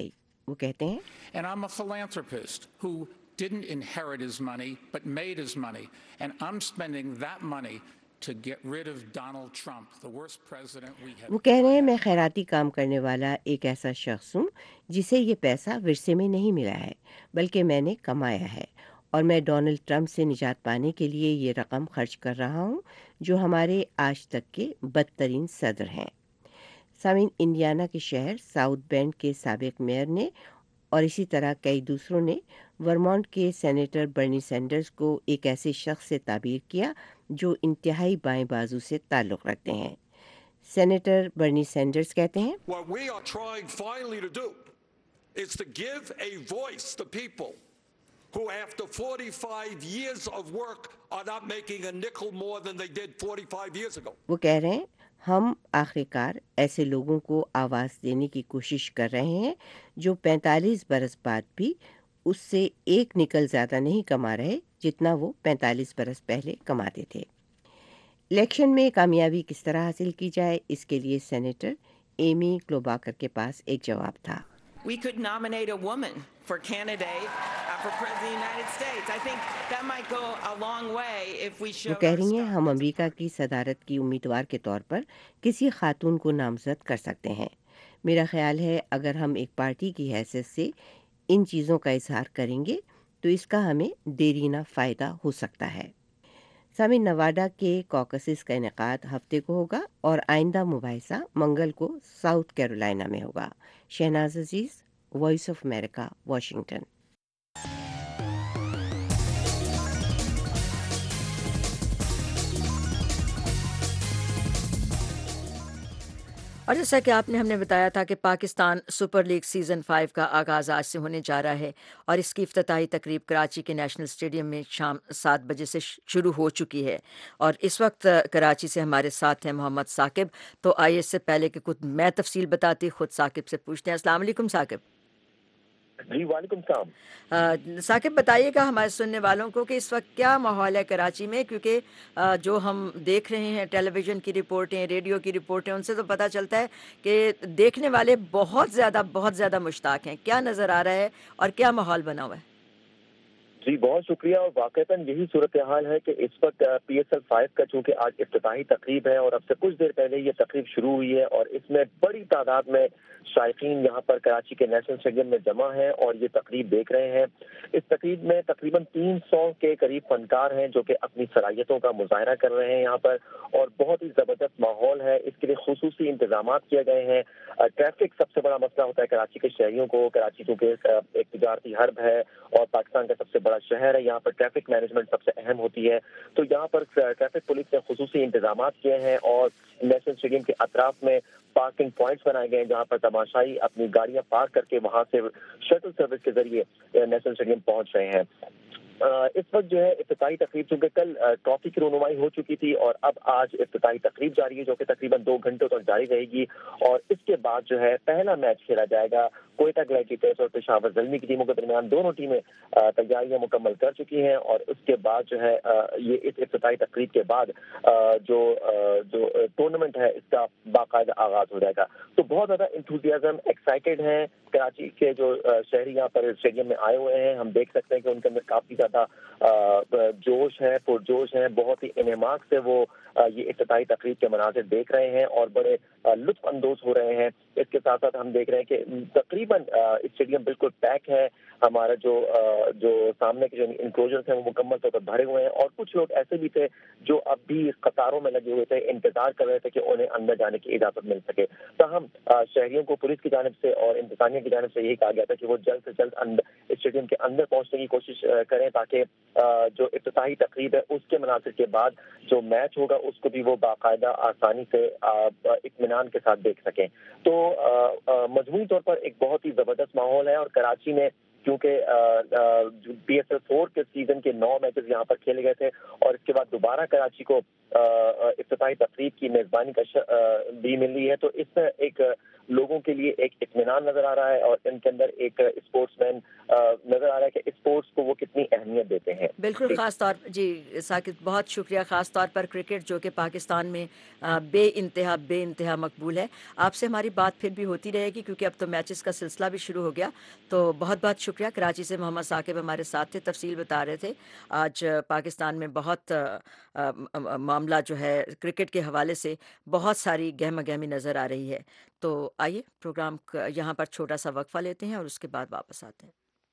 Speaker 15: وہ کہتے ہیں
Speaker 17: And I'm a philanthropist who didn't inherit his money but made his money, and I'm spending that money to get rid of Donald Trump, the worst president we have.
Speaker 15: وہ کہہ رہے ہیں میں خیراتی کام کرنے والا ایک ایسا شخص ہوں جسے یہ پیسہ ورثے میں نہیں ملا ہے بلکہ میں نے کمایا ہے، اور میں ڈونلڈ ٹرمپ سے نجات پانے کے لیے یہ رقم خرچ کر رہا ہوں جو ہمارے آج تک کے بدترین صدر ہیں۔ سامعین، انڈیانا کے شہر ساؤتھ بینڈ کے سابق میئر نے اور اسی طرح کئی دوسروں نے ورمونٹ کے سینیٹر برنی سینڈرز کو ایک ایسے شخص سے تعبیر کیا جو انتہائی بائیں بازو سے تعلق رکھتے ہیں۔ سینیٹر برنی سینڈرز کہتے ہیں
Speaker 18: What we are trying finally to do is to give a voice to people who after forty-five years of work are not making a nickel more than they did forty-five years ago.
Speaker 15: وہ کہہ رہے ہیں ہم آخر کار ایسے لوگوں کو آواز دینے کی کوشش کر رہے ہیں جو پینتالیس برس بعد بھی اس سے ایک نکل زیادہ نہیں کما رہے جتنا وہ پینتالیس برس پہلے کماتے تھے۔ الیکشن میں کامیابی کس طرح حاصل کی جائے، اس کے لیے سینیٹر ایمی کلوباکر کے پاس ایک جواب تھا۔
Speaker 19: We could nominate a woman for candidate uh, for President of the United States. I think that might go a long way if we show.
Speaker 15: وہ کہہ رہی ہیں ہم امریکہ کی صدارت کی امیدوار کے طور پر کسی خاتون کو نامزد کر سکتے ہیں۔ میرا خیال ہے اگر ہم ایک پارٹی کی حیثیت سے ان چیزوں کا اظہار کریں گے تو اس کا ہمیں دیرینہ فائدہ ہو سکتا ہے۔ سامعین، نواڈا کے کوکسس کا انعقاد ہفتے کو ہوگا اور آئندہ مباحثہ منگل کو ساؤتھ کیرولائنا میں ہوگا۔ Shahnaz Aziz, voice of America, Washington.
Speaker 1: اور جیسا کہ آپ نے ہم نے بتایا تھا کہ Pakistan super league season five کا آغاز آج سے ہونے جا رہا ہے اور اس کی افتتاحی تقریب کراچی کے نیشنل اسٹیڈیم میں شام سات بجے سے شروع ہو چکی ہے، اور اس وقت کراچی سے ہمارے ساتھ ہیں محمد ثاقب۔ تو آئیے اس سے پہلے کہ خود میں تفصیل بتاتی خود ثاقب سے پوچھتے ہیں۔ السلام علیکم ثاقب۔
Speaker 20: جی وعلیکم السلام۔
Speaker 1: ثاقب بتائیے گا ہمارے سننے والوں کو کہ اس وقت کیا ماحول ہے کراچی میں، کیونکہ آ, جو ہم دیکھ رہے ہیں ٹیلی ویژن کی رپورٹیں، ریڈیو کی رپورٹیں، ان سے تو پتہ چلتا ہے کہ دیکھنے والے بہت زیادہ بہت زیادہ مشتاق ہیں۔ کیا نظر آ رہا ہے اور کیا ماحول بنا ہوا ہے؟
Speaker 20: جی بہت شکریہ، اور واقعتاً یہی صورتحال ہے کہ اس وقت پی ایس ایل فائیو کا چونکہ آج افتتاحی تقریب ہے اور اب سے کچھ دیر پہلے یہ تقریب شروع ہوئی ہے، اور اس میں بڑی تعداد میں شائقین یہاں پر کراچی کے نیشنل اسٹیڈیم میں جمع ہیں اور یہ تقریب دیکھ رہے ہیں۔ اس تقریب میں تقریباً تین سو کے قریب فنکار ہیں جو کہ اپنی صلاحیتوں کا مظاہرہ کر رہے ہیں یہاں پر، اور بہت ہی زبردست ماحول ہے۔ اس کے لیے خصوصی انتظامات کیے گئے ہیں۔ ٹریفک سب سے بڑا مسئلہ ہوتا ہے کراچی کے شہریوں کو۔ کراچی چونکہ ایک تجارتی حرب ہے اور پاکستان کا سب سے بڑا شہر ہے، یہاں پر ٹریفک مینجمنٹ سب سے اہم ہوتی ہے، تو یہاں پر ٹریفک پولیس نے خصوصی انتظامات کیے ہیں اور نیشنل اسٹیڈیم کے اطراف میں پارکنگ پوائنٹس بنائے گئے ہیں جہاں پر تماشائی اپنی گاڑیاں پارک کر کے وہاں سے شٹل سروس کے ذریعے نیشنل اسٹیڈیم پہنچ رہے ہیں۔ اس وقت جو ہے افتتاحی تقریب چونکہ کل ٹرافی کی رونمائی ہو چکی تھی اور اب آج افتتاحی تقریب جاری ہے جو کہ تقریباً دو گھنٹوں تک جاری رہے گی، اور اس کے بعد جو ہے پہلا میچ کھیلا جائے گا کوئٹہ گلیڈیٹرز اور پشاور زلمی کی ٹیموں کے درمیان۔ دونوں ٹیمیں تیاریاں مکمل کر چکی ہیں اور اس کے بعد جو ہے یہ اس افتتاحی تقریب کے بعد جو جو ٹورنامنٹ ہے اس کا باقاعدہ آغاز ہو جائے گا۔ تو بہت زیادہ انتھوزیازم، ایکسائٹیڈ ہیں کراچی کے جو شہری یہاں پر اسٹیڈیم میں آئے ہوئے ہیں۔ ہم دیکھ سکتے ہیں کہ ان کے اندر کافی زیادہ جوش ہے، پرجوش ہیں، بہت ہی انعماق سے وہ یہ افتتاحی تقریب کے مناظر دیکھ رہے ہیں اور بڑے لطف اندوز ہو رہے ہیں۔ اس کے ساتھ ساتھ ہم دیکھ رہے ہیں کہ تقریباً اسٹیڈیم بالکل پیک ہے، ہمارا جو جو سامنے کے جو انکلوجرز ہیں وہ مکمل طور پر بھرے ہوئے ہیں، اور کچھ لوگ ایسے بھی تھے جو اب بھی قطاروں میں لگے ہوئے تھے، انتظار کر رہے تھے کہ انہیں اندر جانے کی اجازت مل سکے۔ تاہم شہریوں کو پولیس کی جانب سے اور انتظامیہ کی جانب سے یہی کہا گیا تھا کہ وہ جلد سے جلد اسٹیڈیم کے اندر پہنچنے کی کوشش کریں تاکہ جو افتتاحی تقریب ہے اس کے مناظر کے بعد جو میچ ہوگا اس کو بھی وہ باقاعدہ آسانی سے اطمینان کے ساتھ دیکھ سکیں۔ تو مجموعی طور پر ایک بہت ہی زبردست ماحول ہے، اور کراچی میں کیونکہ پی ایس ایل فور کے سیزن کے نو میچز یہاں پر کھیلے گئے تھے اور اس کے بعد دوبارہ کراچی کو افتتاحی تقریب کی میزبانی کا بھی مل رہی ہے، تو اس میں ایک لوگوں کے لیے ایک اطمینان نظر آ رہا ہے اور ان کے اندر ایک اسپورٹس مین نظر آ رہا ہے کہ اسپورٹس کو وہ کتنی اہمیت دیتے ہیں.
Speaker 1: بالکل. خاص طور جی ساکت بہت شکریہ. خاص طور پر کرکٹ جو کہ پاکستان میں بے انتہا بے انتہا مقبول ہے. آپ سے ہماری بات پھر بھی ہوتی رہے گی کیونکہ اب تو میچز کا سلسلہ بھی شروع ہو گیا. تو بہت بہت شکریہ. کراچی سے محمد ثاقب ہمارے ساتھ تھے, تفصیل بتا رہے تھے. آج پاکستان میں بہت معاملہ جو ہے کرکٹ کے حوالے سے بہت ساری گہما گہمی نظر آ رہی ہے. تو آئیے پروگرام یہاں پر چھوٹا سا وقفہ لیتے ہیں اور اس کے بعد واپس آتے ہیں.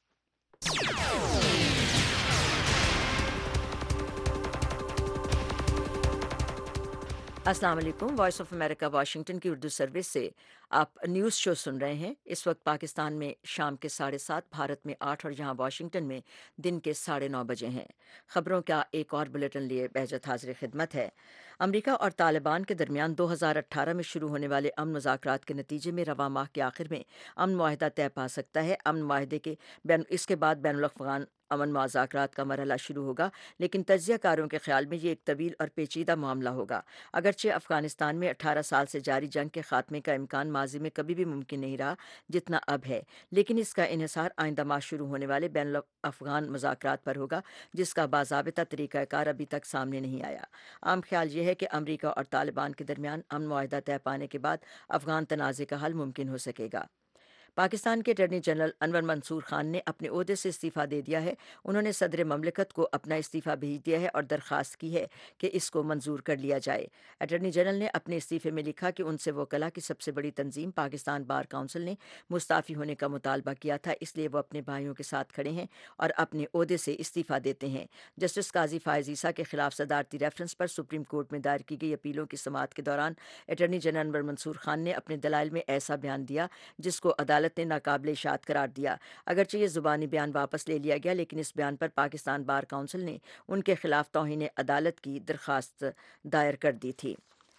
Speaker 1: السلام علیکم. وائس آف امریکہ واشنگٹن کی اردو سروس سے آپ نیوز شو سن رہے ہیں. اس وقت پاکستان میں شام کے ساڑھے سات, بھارت میں آٹھ اور جہاں واشنگٹن میں دن کے ساڑھے نو بجے ہیں. خبروں کا ایک اور بلیٹن لیے بہجت حاضر خدمت ہے. امریکا اور طالبان کے درمیان دو ہزار اٹھارہ میں شروع ہونے والے امن مذاکرات کے نتیجے میں رواں ماہ کے آخر میں امن معاہدہ طے پا سکتا ہے. امن معاہدے کے بین اس کے بعد بین الاقوام امن مذاکرات کا مرحلہ شروع ہوگا, لیکن تجزیہ کاروں کے خیال میں یہ ایک طویل اور پیچیدہ معاملہ ہوگا. اگرچہ افغانستان میں اٹھارہ سال سے جاری جنگ کے خاتمے کا امکان ماضی میں کبھی بھی ممکن نہیں رہا جتنا اب ہے, لیکن اس کا انحصار آئندہ ماہ شروع ہونے والے بین الافغان مذاکرات پر ہوگا, جس کا باضابطہ طریقہ کار ابھی تک سامنے نہیں آیا. عام خیال یہ ہے کہ امریکہ اور طالبان کے درمیان امن معاہدہ طے پانے کے بعد افغان تنازع کا حل ممکن ہو سکے گا. پاکستان کے اٹارنی جنرل انور منصور خان نے اپنے عہدے سے استعفیٰ دے دیا ہے. انہوں نے صدر مملکت کو اپنا استعفیٰ بھیج دیا ہے اور درخواست کی ہے کہ اس کو منظور کر لیا جائے. اٹارنی جنرل نے اپنے استعفے میں لکھا کہ ان سے وکلاء کی سب سے بڑی تنظیم پاکستان بار کونسل نے مستعفی ہونے کا مطالبہ کیا تھا, اس لیے وہ اپنے بھائیوں کے ساتھ کھڑے ہیں اور اپنے عہدے سے استعفیٰ دیتے ہیں. جسٹس قاضی فائز عیسیٰ کے خلاف صدارتی ریفرنس پر سپریم کورٹ میں دائر کی گئی اپیلوں کی سماعت کے دوران اٹارنی جنرل انور منصور خان نے اپنے دلائل میں ایسا بیان دیا جس کو عدالت نے ناقابل اشاعت قرار دیا. اگرچہ یہ زبانی بیان واپس لے لیا گیا, لیکن اس بیان پر پاکستان بار کونسل نے ان کے خلاف توہین عدالت کی درخواست دائر کر دی تھی.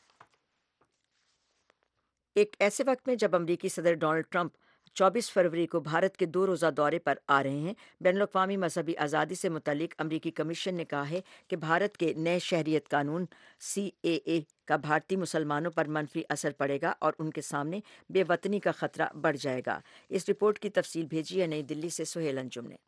Speaker 1: ایک ایسے وقت میں جب امریکی صدر ڈونلڈ ٹرمپ چوبیس فروری کو بھارت کے دو روزہ دورے پر آ رہے ہیں, بین الاقوامی مذہبی آزادی سے متعلق امریکی کمیشن نے کہا ہے کہ بھارت کے نئے شہریت قانون سی اے اے کا بھارتی مسلمانوں پر منفی اثر پڑے گا اور ان کے سامنے بے وطنی کا خطرہ بڑھ جائے گا. اس رپورٹ کی تفصیل بھیجی ہے نئی دلی سے سہیل انجم نے.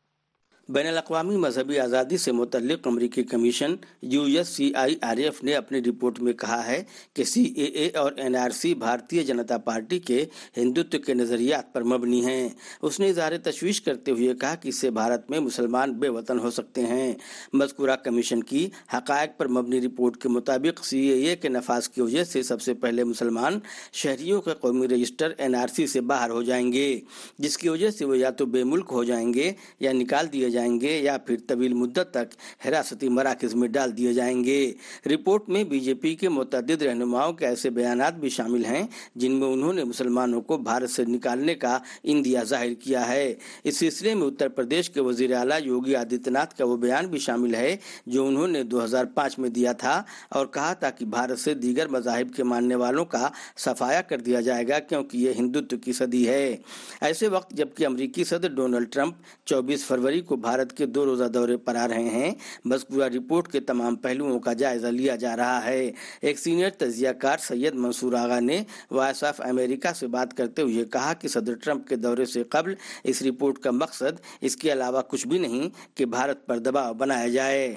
Speaker 21: بین الاقوامی مذہبی آزادی سے متعلق امریکی commission U S C I R F نے اپنی رپورٹ میں کہا ہے کہ سی اے اے اور N R C Bharatiya Janata party کے ہندوتو کے نظریات پر مبنی ہیں. اس نے اظہار تشویش کرتے ہوئے کہا کہ اس سے بھارت میں مسلمان بے وطن ہو سکتے ہیں. مذکورہ کمیشن کی حقائق پر مبنی رپورٹ کے مطابق سی اے اے کے نفاذ کی وجہ سے سب سے پہلے مسلمان شہریوں کے قومی رجسٹر این آر سی سے باہر ہو جائیں گے, جس کی وجہ سے وہ یا تو بے ملک ہو جائیں گے یا نکال دیے جائیں گے یا پھر طویل مدت تک حراستی مراکز میں ڈال دیے جائیں گے. رپورٹ میں بی جے پی کے متعدد رہنماؤں کے ایسے بیانات بھی شامل ہیں جن میں انہوں نے مسلمانوں کو بھارت سے نکالنے کا اندیہ ظاہر کیا ہے. اس سلسلے میں اتر پردیش کے وزیر اعلیٰ یوگی آدتیہ ناتھ کا وہ بیان بھی شامل ہے جو انہوں نے دو ہزار پانچ میں دیا تھا اور کہا تھا کہ بھارت سے دیگر مذاہب کے ماننے والوں کا صفایا کر دیا جائے گا کیونکہ یہ ہندوتو کی صدی ہے. ایسے وقت جبکہ امریکی صدر ڈونلڈ ٹرمپ چوبیس فروری کو بھارت کے دو روزہ دورے پر آ رہے ہیں, مذکورہ رپورٹ کے تمام پہلوؤں کا جائزہ لیا جا رہا ہے. ایک سینئر تجزیہ کار سید منصور آغا نے وائس آف امریکہ سے بات کرتے ہوئے کہا کہ صدر ٹرمپ کے دورے سے قبل اس رپورٹ کا مقصد اس کے علاوہ کچھ بھی نہیں کہ بھارت پر دباؤ بنایا جائے.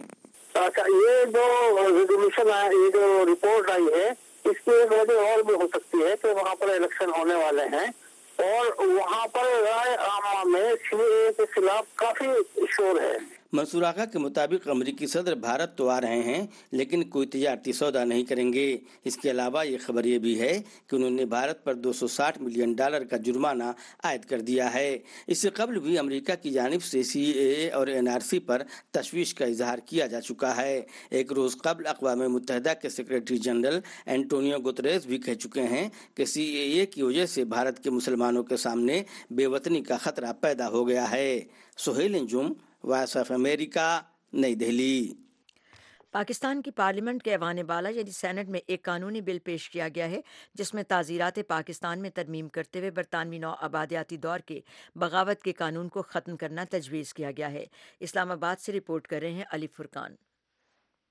Speaker 22: یہ جو ریزولوشن ہے, یہ جو رپورٹ آئی ہے, اس کی ایک وجہ اور بھی ہو سکتی ہے کہ وہاں پر الیکشن ہونے والے ہیں اور وہاں پر رائے عامہ میں سی اے اے کے خلاف کافی شور ہے.
Speaker 21: منصور آغا کے مطابق امریکی صدر بھارت تو آ رہے ہیں لیکن کوئی تجارتی سودا نہیں کریں گے. اس کے علاوہ یہ خبر یہ بھی ہے کہ انہوں نے بھارت پر دو سو ساٹھ ملین ڈالر کا جرمانہ عائد کر دیا ہے. اس سے قبل بھی امریکہ کی جانب سے سی اے اے اور این آر سی پر تشویش کا اظہار کیا جا چکا ہے. ایک روز قبل اقوام متحدہ کے سیکریٹری جنرل اینٹونیو گوتریز بھی کہہ چکے ہیں کہ سی اے اے کی وجہ سے بھارت کے مسلمانوں کے سامنے بے وطنی کا خطرہ پیدا ہو گیا ہے. Sohail Anjum, voice of America, Nai Delhi.
Speaker 1: Pakistan کی پارلیمنٹ کے ایوان بالا یعنی سینٹ میں ایک قانونی بل پیش کیا گیا ہے جس میں تعزیرات پاکستان میں ترمیم کرتے ہوئے برطانوی نو آبادیاتی دور کے بغاوت کے قانون کو ختم کرنا تجویز کیا گیا ہے. اسلام آباد سے رپورٹ کر رہے ہیں علی فرقان.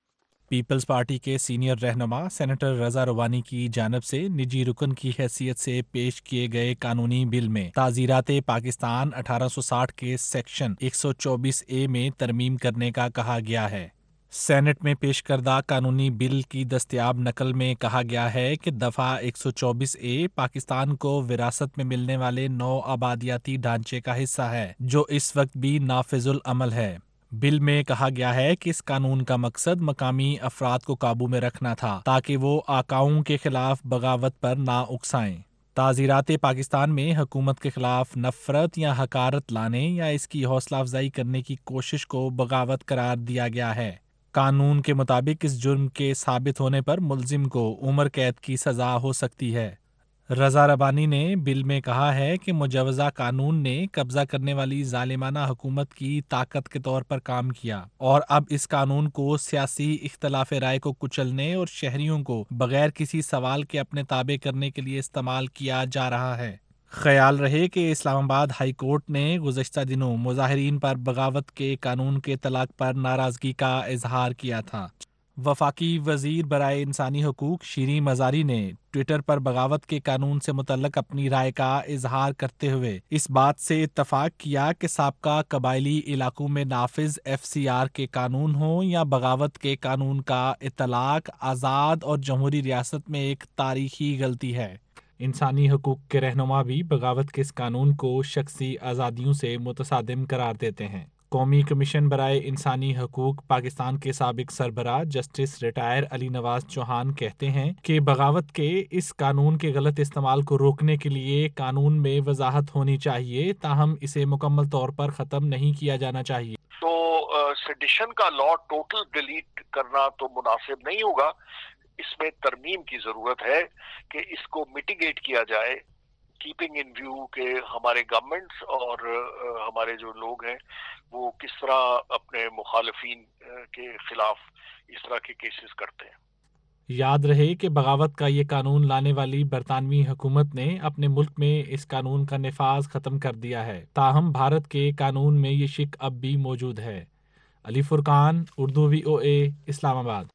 Speaker 2: پیپلز پارٹی کے سینئر رہنما سینیٹر رضا ربانی کی جانب سے نجی رکن کی حیثیت سے پیش کیے گئے قانونی بل میں تعزیرات پاکستان اٹھارہ سو ساٹھ کے سیکشن ایک سو چوبیس اے میں ترمیم کرنے کا کہا گیا ہے۔ سینٹ میں پیش کردہ قانونی بل کی دستیاب نقل میں کہا گیا ہے کہ دفعہ ایک سو چوبیس اے پاکستان کو وراثت میں ملنے والے نو آبادیاتی ڈھانچے کا حصہ ہے جو اس وقت بھی نافذ العمل ہے۔ بل میں کہا گیا ہے کہ اس قانون کا مقصد مقامی افراد کو قابو میں رکھنا تھا تاکہ وہ آقاؤں کے خلاف بغاوت پر نہ اکسائیں۔ تعزیرات پاکستان میں حکومت کے خلاف نفرت یا حقارت لانے یا اس کی حوصلہ افزائی کرنے کی کوشش کو بغاوت قرار دیا گیا ہے۔ قانون کے مطابق اس جرم کے ثابت ہونے پر ملزم کو عمر قید کی سزا ہو سکتی ہے۔ رضا ربانی نے بل میں کہا ہے کہ مجوزہ قانون نے قبضہ کرنے والی ظالمانہ حکومت کی طاقت کے طور پر کام کیا اور اب اس قانون کو سیاسی اختلاف رائے کو کچلنے اور شہریوں کو بغیر کسی سوال کے اپنے تابع کرنے کے لیے استعمال کیا جا رہا ہے۔ خیال رہے کہ اسلام آباد ہائی کورٹ نے گزشتہ دنوں مظاہرین پر بغاوت کے قانون کے طلاق پر ناراضگی کا اظہار کیا تھا۔ وفاقی وزیر برائے انسانی حقوق شیریں مزاری نے ٹویٹر پر بغاوت کے قانون سے متعلق اپنی رائے کا اظہار کرتے ہوئے اس بات سے اتفاق کیا کہ سابقہ قبائلی علاقوں میں نافذ ایف سی آر کے قانون ہوں یا بغاوت کے قانون کا اطلاق آزاد اور جمہوری ریاست میں ایک تاریخی غلطی ہے۔ انسانی حقوق کے رہنما بھی بغاوت کے اس قانون کو شخصی آزادیوں سے متصادم قرار دیتے ہیں۔ قومی کمیشن برائے انسانی حقوق پاکستان کے سابق سربراہ جسٹس ریٹائر علی نواز چوہان کہتے ہیں کہ بغاوت کے اس قانون کے غلط استعمال کو روکنے کے لیے قانون میں وضاحت ہونی چاہیے، تاہم اسے مکمل طور پر ختم نہیں کیا جانا چاہیے۔
Speaker 4: تو سیڈیشن کا لا ٹوٹل ڈیلیٹ کرنا تو مناسب نہیں ہوگا، اس میں ترمیم کی ضرورت ہے کہ اس کو میٹیگیٹ کیا جائے، کیپنگ ان ویو کہ ہمارے گورنمنٹس اور ہمارے جو لوگ ہیں وہ کس طرح اپنے مخالفین کے خلاف اس طرح کے کیسز کرتے ہیں۔
Speaker 2: یاد رہے کہ بغاوت کا یہ قانون لانے والی برطانوی حکومت نے اپنے ملک میں اس قانون کا نفاذ ختم کر دیا ہے، تاہم بھارت کے قانون میں یہ شک اب بھی موجود ہے۔ علی فرقان، اردو وی او اے، اسلام آباد۔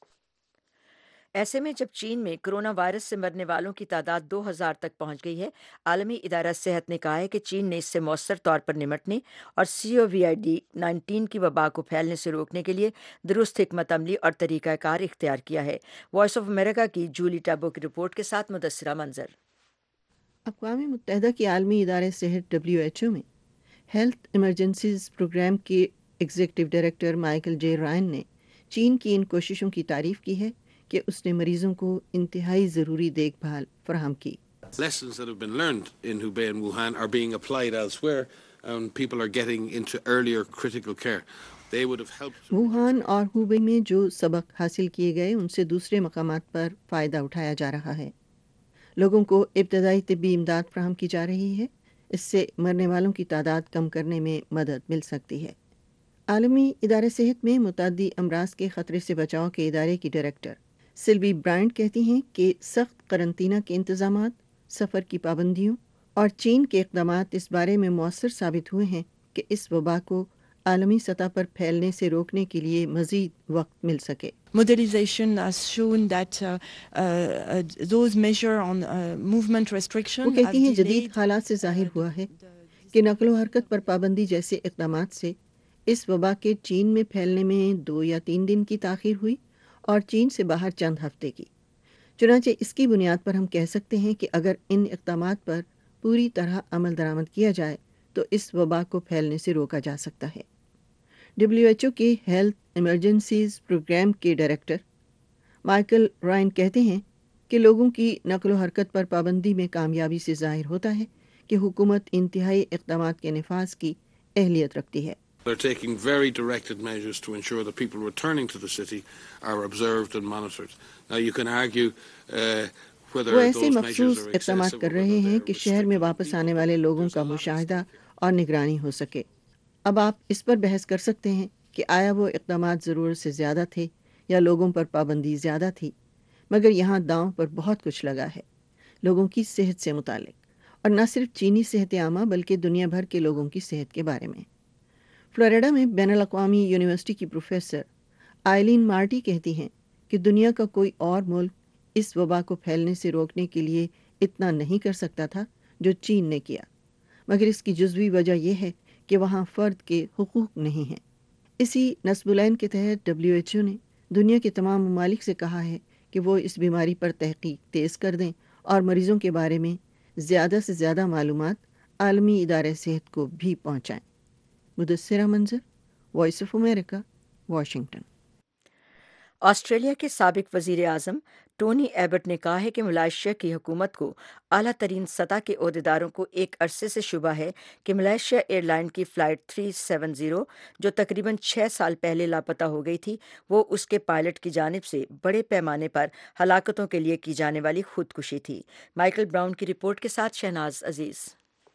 Speaker 1: ایسے میں جب چین میں کرونا وائرس سے مرنے والوں کی تعداد دو ہزار تک پہنچ گئی ہے، عالمی ادارہ صحت نے کہا ہے کہ چین نے اس سے مؤثر طور پر نمٹنے اور سی او وی آئی ڈی نائنٹین کی وبا کو پھیلنے سے روکنے کے لیے درست حکمت عملی اور طریقہ کار اختیار کیا ہے۔ وائس آف امریکہ کی جولی ٹیبو کی رپورٹ کے ساتھ مدثرہ منظر۔
Speaker 23: اقوام متحدہ کے عالمی ادارے صحت ڈبلیو ایچ او میں ہیلتھ ایمرجنسیز پروگرام کے executive director Michael J Ryan نے چین کی ان کوششوں کی تعریف کی ہے کہ اس نے مریضوں کو انتہائی ضروری دیکھ بھال فراہم کی۔
Speaker 24: Lessons that have been learned in Hubei and Wuhan are being applied elsewhere and people are getting into earlier critical care. They would have helped.
Speaker 23: Wuhan اور ہوبئی میں جو سبق حاصل کیے گئے ان سے دوسرے مقامات پر فائدہ اٹھایا جا رہا ہے۔ لوگوں کو ابتدائی طبی امداد فراہم کی جا رہی ہے، اس سے مرنے والوں کی تعداد کم کرنے میں مدد مل سکتی ہے۔ عالمی ادارے صحت میں متعدی امراض کے خطرے سے بچاؤ کے ادارے کی ڈائریکٹر سلوی برائنٹ کہتی ہیں کہ سخت قرنطینہ کے انتظامات، سفر کی پابندیوں اور چین کے اقدامات اس بارے میں مؤثر ثابت ہوئے ہیں کہ اس وبا کو عالمی سطح پر پھیلنے سے روکنے کے لیے مزید وقت مل سکے۔
Speaker 25: Modernization has shown that uh, uh, those measures on uh, movement restriction
Speaker 23: وہ کہتی ہیں جدید حالات سے ظاہر ہوا ہے کہ نقل و حرکت پر پابندی جیسے اقدامات سے اس وبا کے چین میں پھیلنے میں دو یا تین دن کی تاخیر ہوئی اور چین سے باہر چند ہفتے کی۔ چنانچہ اس کی بنیاد پر ہم کہہ سکتے ہیں کہ اگر ان اقدامات پر پوری طرح عمل درآمد کیا جائے تو اس وبا کو پھیلنے سے روکا جا سکتا ہے۔ ڈبلیو ایچ او کے ہیلتھ ایمرجنسیز پروگرام کے ڈائریکٹر مائیکل رائن کہتے ہیں کہ لوگوں کی نقل و حرکت پر پابندی میں کامیابی سے ظاہر ہوتا ہے کہ حکومت انتہائی اقدامات کے نفاذ کی اہلیت رکھتی ہے۔
Speaker 24: They're taking very directed measures to ensure that people returning to the city are observed and monitored. Now you can argue uh, whether
Speaker 23: وہ ایسے
Speaker 24: those
Speaker 23: مخصوص
Speaker 24: measures are
Speaker 23: اقدامات
Speaker 24: excessive
Speaker 23: کر
Speaker 24: or
Speaker 23: رہے
Speaker 24: whether
Speaker 23: ہیں
Speaker 24: they're
Speaker 23: کہ شہر میں واپس آنے والے لوگوں کا مشاہدہ اور نگرانی ہو سکے۔ اب آپ اس پر بحث کر سکتے ہیں کہ آیا وہ اقدامات ضرورت سے زیادہ تھے یا لوگوں پر پابندی زیادہ تھی، مگر یہاں داؤں پر بہت کچھ لگا ہے لوگوں کی صحت سے متعلق، اور نہ صرف چینی صحت عامہ بلکہ دنیا بھر کے لوگوں کی صحت کے بارے میں۔ فلوریڈا میں بین الاقوامی یونیورسٹی کی پروفیسر آئلین مارٹی کہتی ہیں کہ دنیا کا کوئی اور ملک اس وبا کو پھیلنے سے روکنے کے لیے اتنا نہیں کر سکتا تھا جو چین نے کیا، مگر اس کی جزوی وجہ یہ ہے کہ وہاں فرد کے حقوق نہیں ہیں۔ اسی نصب العین کے تحت ڈبلیو ایچ او نے دنیا کے تمام ممالک سے کہا ہے کہ وہ اس بیماری پر تحقیق تیز کر دیں اور مریضوں کے بارے میں زیادہ سے زیادہ معلومات عالمی ادارے صحت کو بھی پہنچائیں۔ Mudassira Manzar, voice of America, Washington.
Speaker 1: Australia کے سابق وزیر اعظم ٹونی ایبٹ نے کہا ہے کہ ملائیشیا کی حکومت کو اعلیٰ ترین سطح کے عہدیداروں کو ایک عرصے سے شبہ ہے کہ ملائیشیا ایئر لائن کی فلائٹ تین سو ستر جو تقریباً چھ سال پہلے لاپتہ ہو گئی تھی، وہ اس کے پائلٹ کی جانب سے بڑے پیمانے پر ہلاکتوں کے لیے کی جانے والی خودکشی تھی۔ مائیکل براؤن کی رپورٹ کے ساتھ شہناز عزیز۔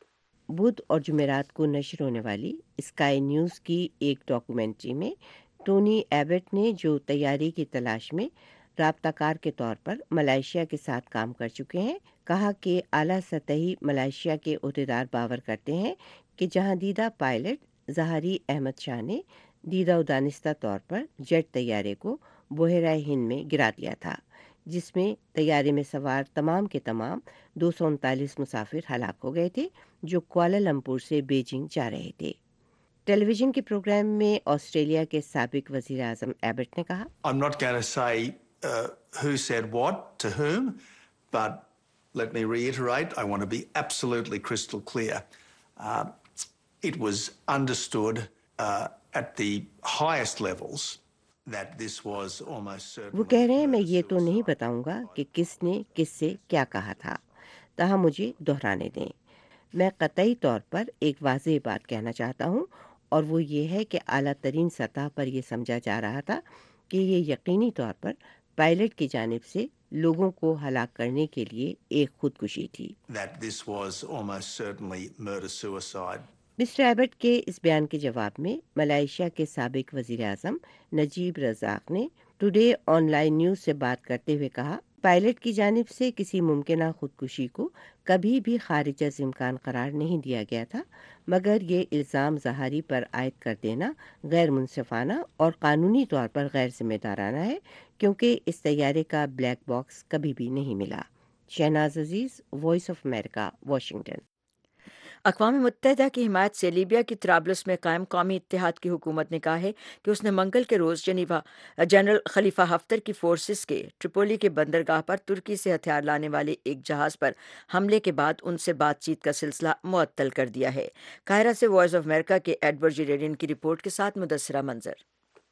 Speaker 15: بدھ اور جمعرات کو نشر ہونے والی اسکائی نیوز کی ایک ڈاکومنٹری میں ٹونی ایبٹ نے، جو طیارے کی تلاش میں رابطہ کار کے طور پر ملائیشیا کے ساتھ کام کر چکے ہیں، کہا کہ اعلیٰ سطحی ملائیشیا کے عہدیدار باور کرتے ہیں کہ جہاں دیدہ پائلٹ ظہاری احمد شاہ نے دیدہ و دانستہ طور پر جیٹ طیارے کو بحیرہ ہند میں گرا دیا تھا، جس میں طیارے میں سوار تمام کے تمام دو سو انتالیس مسافر ہلاک ہو گئے تھے جو کوالالمپور سے بیجنگ جا رہے تھے۔ ٹیلی ویژن کے پروگرام میں آسٹریلیا کے سابق وزیر اعظم ایبٹ نے کہا،
Speaker 3: I'm not going to say uh, who said what to whom, but let me reiterate, I want to be absolutely crystal clear. Uh, it was understood uh, at the highest levels that this was almost certainly.
Speaker 15: وہ کہہ رہے ہیں میں یہ تو نہیں بتاؤں گا کہ کس نے کس سے کیا کہا تھا، تاہم مجھے دہرانے دیں، میں قطعی طور پر ایک واضح بات کہنا چاہتا ہوں، اور وہ یہ ہے کہ اعلیٰ ترین سطح پر یہ سمجھا جا رہا تھا کہ یہ یقینی طور پر پائلٹ کی جانب سے لوگوں کو ہلاک کرنے کے لیے ایک خودکشی تھی۔
Speaker 3: That this was almost certainly murder-suicide.
Speaker 15: Mister Abbott کے اس بیان کے جواب میں ملائیشیا کے سابق وزیر اعظم نجیب رزاق نے ٹوڈے آن لائن نیوز سے بات کرتے ہوئے کہا، پائلٹ کی جانب سے کسی ممکنہ خودکشی کو کبھی بھی خارج از امکان قرار نہیں دیا گیا تھا، مگر یہ الزام ظہاری پر عائد کر دینا غیر منصفانہ اور قانونی طور پر غیر ذمہ دارانہ ہے، کیونکہ اس طیارے کا بلیک باکس کبھی بھی نہیں ملا۔ Shahnaz Aziz, voice of America, Washington.
Speaker 1: اقوام متحدہ کی حمایت سے لیبیا کی طرابلس میں قائم قومی اتحاد کی حکومت نے کہا ہے کہ اس نے منگل کے روز جنیوا جنرل خلیفہ حفتر کی فورسز کے ٹریپولی کے بندرگاہ پر ترکی سے ہتھیار لانے والے ایک جہاز پر حملے کے بعد ان سے بات چیت کا سلسلہ معطل کر دیا ہے۔ قاہرہ سے وائس آف امریکہ کے ایڈورڈ جیریڈین کی رپورٹ کے ساتھ مدثرہ منظر۔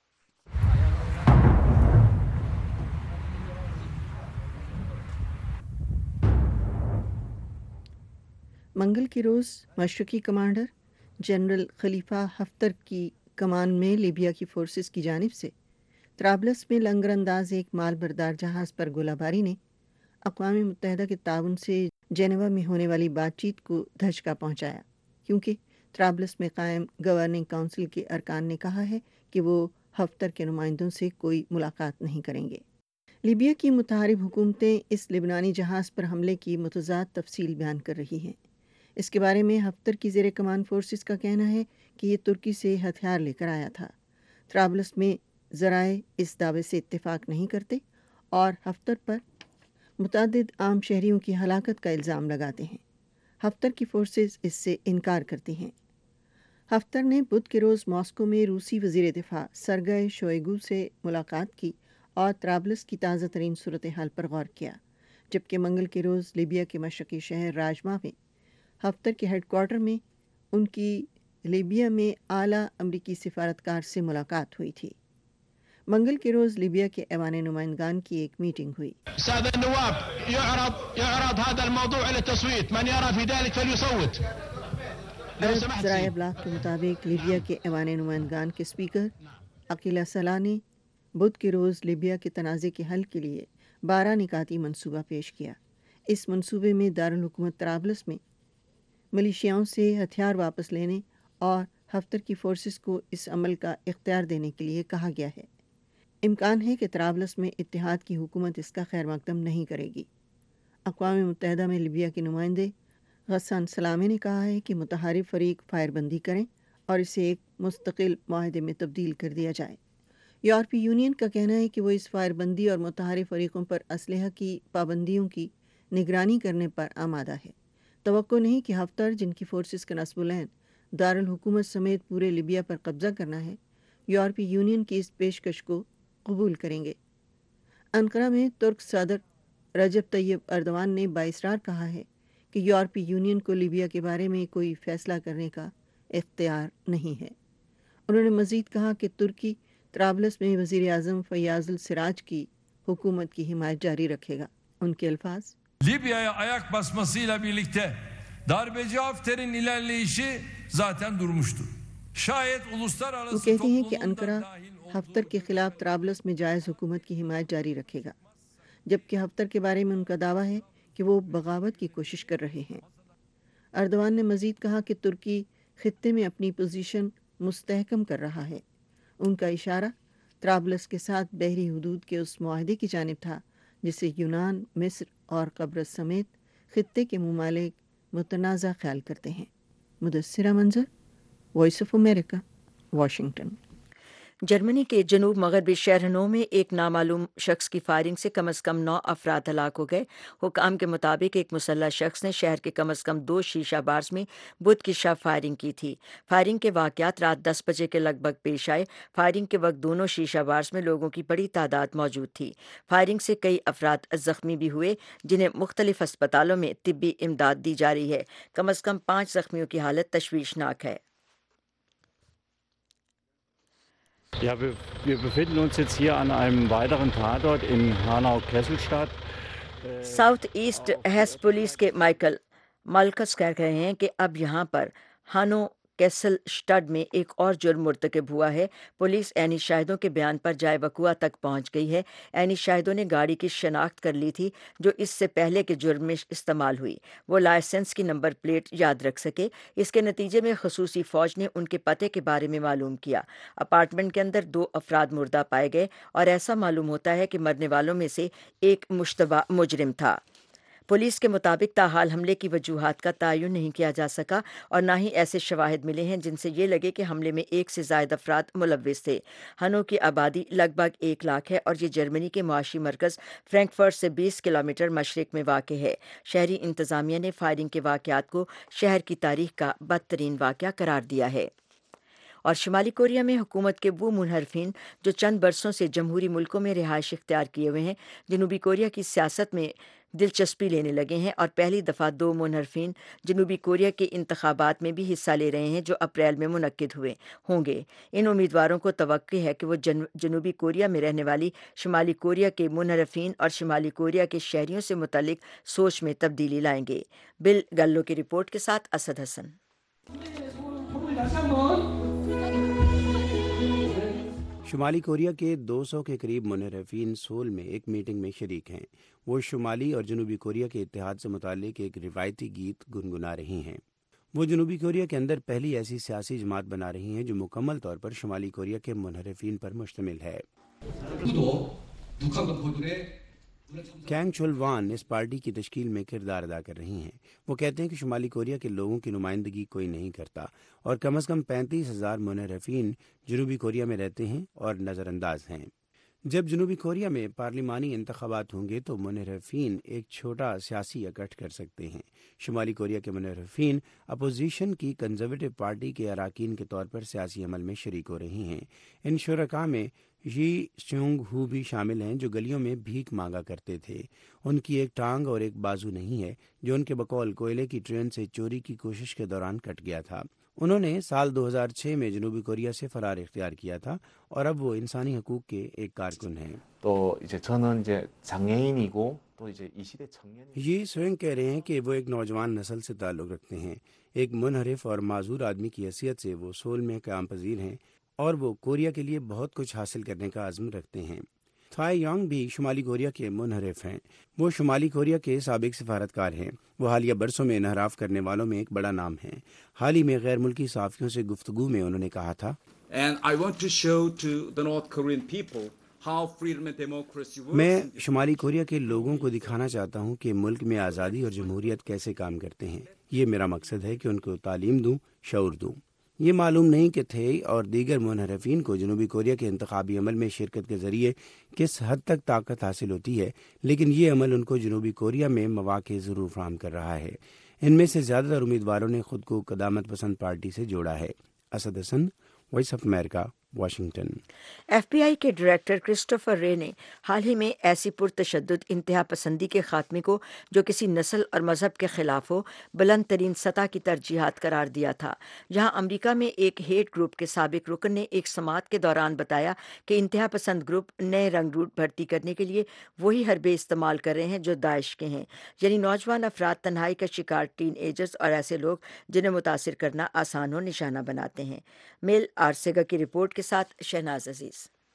Speaker 23: منگل کے روز مشرقی کمانڈر جنرل خلیفہ حفتر کی کمان میں لیبیا کی فورسز کی جانب سے طرابلس میں لنگر انداز ایک مال بردار جہاز پر گولہ باری نے اقوام متحدہ کے تعاون سے جنیوا میں ہونے والی بات چیت کو دھچکا پہنچایا، کیونکہ طرابلس میں قائم گورننگ کونسل کے ارکان نے کہا ہے کہ وہ حفتر کے نمائندوں سے کوئی ملاقات نہیں کریں گے۔ لیبیا کی متحارب حکومتیں اس لبنانی جہاز پر حملے کی متضاد تفصیل بیان کر رہی ہیں۔ اس کے بارے میں حفتر کی زیر کمان فورسز کا کہنا ہے کہ یہ ترکی سے ہتھیار لے کر آیا تھا۔ طرابلس میں ذرائع اس دعوے سے اتفاق نہیں کرتے اور حفتر پر متعدد عام شہریوں کی ہلاکت کا الزام لگاتے ہیں۔ حفتر کی فورسز اس سے انکار کرتی ہیں۔ حفتر نے بدھ کے روز ماسکو میں روسی وزیر دفاع سرگئی شوئیگو سے ملاقات کی اور طرابلس کی تازہ ترین صورتحال پر غور کیا، جبکہ منگل کے روز لیبیا کے مشرقی شہر راجمہ میں حفتر کے ہیڈ کوارٹر میں ان کی لیبیا میں اعلیٰ امریکی سفارتکار سے ملاقات ہوئی تھی۔ منگل کے روز لیبیا کے ایوان نمائندگان کی ایک میٹنگ ہوئی۔
Speaker 5: سادة النواب يعرض يعرض هذا الموضوع إلى التصويت، من يرى في ذلك فليصوت.
Speaker 23: ذرائع ابلاغ کے مطابق لیبیا کے ایوان نمائندگان کے اسپیکر عقیلہ صلاح نے بدھ کے روز لیبیا کے تنازع کے حل کے لیے بارہ نکاتی منصوبہ پیش کیا۔ اس منصوبے میں دارالحکومت طرابلس میں ملیشیاؤں سے ہتھیار واپس لینے اور حفتر کی فورسز کو اس عمل کا اختیار دینے کے لیے کہا گیا ہے۔ امکان ہے کہ طرابلس میں اتحاد کی حکومت اس کا خیر مقدم نہیں کرے گی۔ اقوام متحدہ میں لیبیا کے نمائندے غسان سلامے نے کہا ہے کہ متحارب فریق فائر بندی کریں اور اسے ایک مستقل معاہدے میں تبدیل کر دیا جائے۔ یورپی یونین کا کہنا ہے کہ وہ اس فائر بندی اور متحارب فریقوں پر اسلحہ کی پابندیوں کی نگرانی کرنے پر آمادہ ہے۔ توقع نہیں کہ ہفتر، جن کی فورسز کا نصب العین دارالحکومت سمیت پورے لیبیا پر قبضہ کرنا ہے، یورپی یونین کی اس پیشکش کو قبول کریں گے۔ انقرہ میں ترک صدر رجب طیب ایردوان نے بااصرار کہا ہے کہ یورپی یونین کو لیبیا کے بارے میں کوئی فیصلہ کرنے کا اختیار نہیں ہے۔ انہوں نے مزید kha کہ ترکی طرابلس میں وزیر اعظم فیاض السراج کی حکومت کی حمایت جاری رکھے گا۔ ان کے الفاظ:
Speaker 6: Libya'ya ayak basmasıyla birlikte darbeci Hafter'in ilerleyişi zaten durmuştur. Şayet
Speaker 23: وہ
Speaker 6: uluslararası
Speaker 23: کہتے ہیں کہ
Speaker 6: toplumun da
Speaker 23: Ankara
Speaker 6: dahil
Speaker 23: Haftar کے خلاف طرابلس میں جائز حکومت کی حمایت جاری رکھے گا، جبکہ ہفتر کے بارے میں ان کا دعویٰ ہے کہ وہ بغاوت کی کوشش کر رہے ہیں۔ ایردوان نے مزید کہا کہ ترکی خطے میں اپنی پوزیشن مستحکم کر رہا ہے۔ ان کا اشارہ طرابلس کے ساتھ بحری حدود کے اس معاہدے کی جانب تھا جسے یونان، مصر اور قبرص سمیت خطے کے ممالک متنازع خیال کرتے ہیں۔ Mudassira Manzar, voice of America, Washington.
Speaker 1: Germany کے جنوب مغربی شہر نو میں ایک نامعلوم شخص کی فائرنگ سے کم از کم نو افراد ہلاک ہو گئے۔ حکام کے مطابق ایک مسلح شخص نے شہر کے کم از کم دو شیشہ بارز میں بدھ کی شب فائرنگ کی تھی۔ فائرنگ کے واقعات رات دس بجے کے لگ بھگ پیش آئے۔ فائرنگ کے وقت دونوں شیشہ بارز میں لوگوں کی بڑی تعداد موجود تھی۔ فائرنگ سے کئی افراد زخمی بھی ہوئے، جنہیں مختلف ہسپتالوں میں طبی امداد دی جا رہی ہے۔ کم از کم پانچ زخمیوں کی حالت تشویشناک ہے۔
Speaker 7: Ja, wir, wir befinden uns jetzt hier an einem weiteren Tatort in Hanau-Kesselstadt.
Speaker 1: South East Hesse police کے مائیکل مالکس کہہ رہے ہیں کہ اب یہاں پر ہانو کیسل شٹڈ میں ایک اور جرم مرتکب ہوا ہے۔ پولیس عینی شاہدوں کے بیان پر جائے وقوع تک پہنچ گئی ہے۔ عینی شاہدوں نے گاڑی کی شناخت کر لی تھی جو اس سے پہلے کے جرم میں استعمال ہوئی۔ وہ لائسنس کی نمبر پلیٹ یاد رکھ سکے۔ اس کے نتیجے میں خصوصی فوج نے ان کے پتے کے بارے میں معلوم کیا۔ اپارٹمنٹ کے اندر دو افراد مردہ پائے گئے اور ایسا معلوم ہوتا ہے کہ مرنے والوں میں سے ایک مشتبہ مجرم تھا۔ پولیس کے مطابق تاحال حملے کی وجوہات کا تعین نہیں کیا جا سکا اور نہ ہی ایسے شواہد ملے ہیں جن سے یہ لگے کہ حملے میں ایک سے زائد افراد ملوث تھے۔ ہنو کی آبادی لگ بھگ ایک لاکھ ہے اور یہ جرمنی کے معاشی مرکز فرینکفرٹ سے بیس کلومیٹر مشرق میں واقع ہے۔ شہری انتظامیہ نے فائرنگ کے واقعات کو شہر کی تاریخ کا بدترین واقعہ قرار دیا ہے۔ اور شمالی کوریا میں حکومت کے وہ منحرفین جو چند برسوں سے جمہوری ملکوں میں رہائش اختیار کیے ہوئے ہیں، جنوبی کوریا کی سیاست میں دلچسپی لینے لگے ہیں اور پہلی دفعہ دو منحرفین جنوبی کوریا کے انتخابات میں بھی حصہ لے رہے ہیں جو اپریل میں منعقد ہوئے ہوں گے۔ ان امیدواروں کو توقع ہے کہ وہ جن جنوبی کوریا میں رہنے والی شمالی کوریا کے منحرفین اور شمالی کوریا کے شہریوں سے متعلق سوچ میں تبدیلی لائیں گے۔ بل گلو کی رپورٹ کے ساتھ اسد حسن۔
Speaker 14: شمالی کوریا کے دو سو کے قریب منحرفین سول میں ایک میٹنگ میں شریک ہیں۔ وہ شمالی اور جنوبی کوریا کے اتحاد سے متعلق ایک روایتی گیت گنگنا رہی ہیں۔ وہ جنوبی کوریا کے اندر پہلی ایسی سیاسی جماعت بنا رہی ہیں جو مکمل طور پر شمالی کوریا کے منحرفین پر مشتمل ہے۔ کینگ چول وان اس پارٹی کی تشکیل میں کردار ادا کر رہی ہیں۔ وہ کہتے ہیں کہ شمالی کوریا کے لوگوں کی نمائندگی کوئی نہیں کرتا اور کم از کم پینتیس ہزار منحرفین جنوبی کوریا میں رہتے ہیں اور نظر انداز ہیں۔ جب جنوبی کوریا میں پارلیمانی انتخابات ہوں گے تو منحرفین ایک چھوٹا سیاسی اکٹھ کر سکتے ہیں۔ شمالی کوریا کے منحرفین اپوزیشن کی کنزرویٹو پارٹی کے اراکین کے طور پر سیاسی عمل میں شریک ہو رہی ہیں۔ ان شرکاء میں یی سیونگ ہو بھی شامل ہیں جو گلیوں میں بھیک مانگا کرتے تھے۔ ان کی ایک ٹانگ اور ایک بازو نہیں ہے جو ان کے بقول کوئلے کی ٹرین سے چوری کی کوشش کے دوران کٹ گیا تھا۔ انہوں نے سال دو ہزار چھ میں جنوبی کوریا سے فرار اختیار کیا تھا اور اب وہ انسانی حقوق کے ایک کارکن ہیں۔ یہ سوئنگ کہہ رہے ہیں کہ وہ ایک نوجوان نسل سے تعلق رکھتے ہیں۔ ایک منحرف اور معذور آدمی کی حیثیت سے وہ سول میں قیام پذیر ہیں اور وہ کوریا کے لیے بہت کچھ حاصل کرنے کا عزم رکھتے ہیں۔ تھائی یانگ بھی شمالی کوریا کے منحرف ہیں۔ وہ شمالی کوریا کے سابق سفارتکار ہیں۔ وہ حالیہ برسوں میں انحراف کرنے والوں میں ایک بڑا نام ہے۔ حال ہی میں غیر ملکی صحافیوں سے گفتگو میں انہوں نے کہا تھا، میں شمالی کوریا کے لوگوں کو دکھانا چاہتا ہوں کہ ملک میں آزادی اور جمہوریت کیسے کام کرتے ہیں۔ یہ میرا مقصد ہے کہ ان کو تعلیم دوں، شعور دوں۔ یہ معلوم نہیں کہ تھے اور دیگر منحرفین کو جنوبی کوریا کے انتخابی عمل میں شرکت کے ذریعے کس حد تک طاقت حاصل ہوتی ہے، لیکن یہ عمل ان کو جنوبی کوریا میں مواقع ضرور فراہم کر رہا ہے۔ ان میں سے زیادہ تر امیدواروں نے خود کو قدامت پسند پارٹی سے جوڑا ہے۔ Asad Hassan, voice of America, Washington.
Speaker 1: F B I کے ڈائریکٹر کرسٹوفر رے نے حال ہی میں ایسی پرتشدد انتہا پسندی کے خاتمے کو جو کسی نسل اور مذہب کے خلاف ہو بلند ترین سطح کی ترجیحات قرار دیا تھا، جہاں امریکہ میں ایک ہیٹ گروپ کے سابق رکن نے ایک سماعت کے دوران بتایا کہ انتہا پسند گروپ نئے رنگ روٹ بھرتی کرنے کے لیے وہی حربے استعمال کر رہے ہیں جو داعش کے ہیں، یعنی نوجوان افراد، تنہائی کا شکار ٹین ایجرز اور ایسے لوگ جنہیں متاثر کرنا آسان ہو نشانہ بناتے ہیں۔ میل آرسیگا کی رپورٹ کے ساتھ شہناز عزیز۔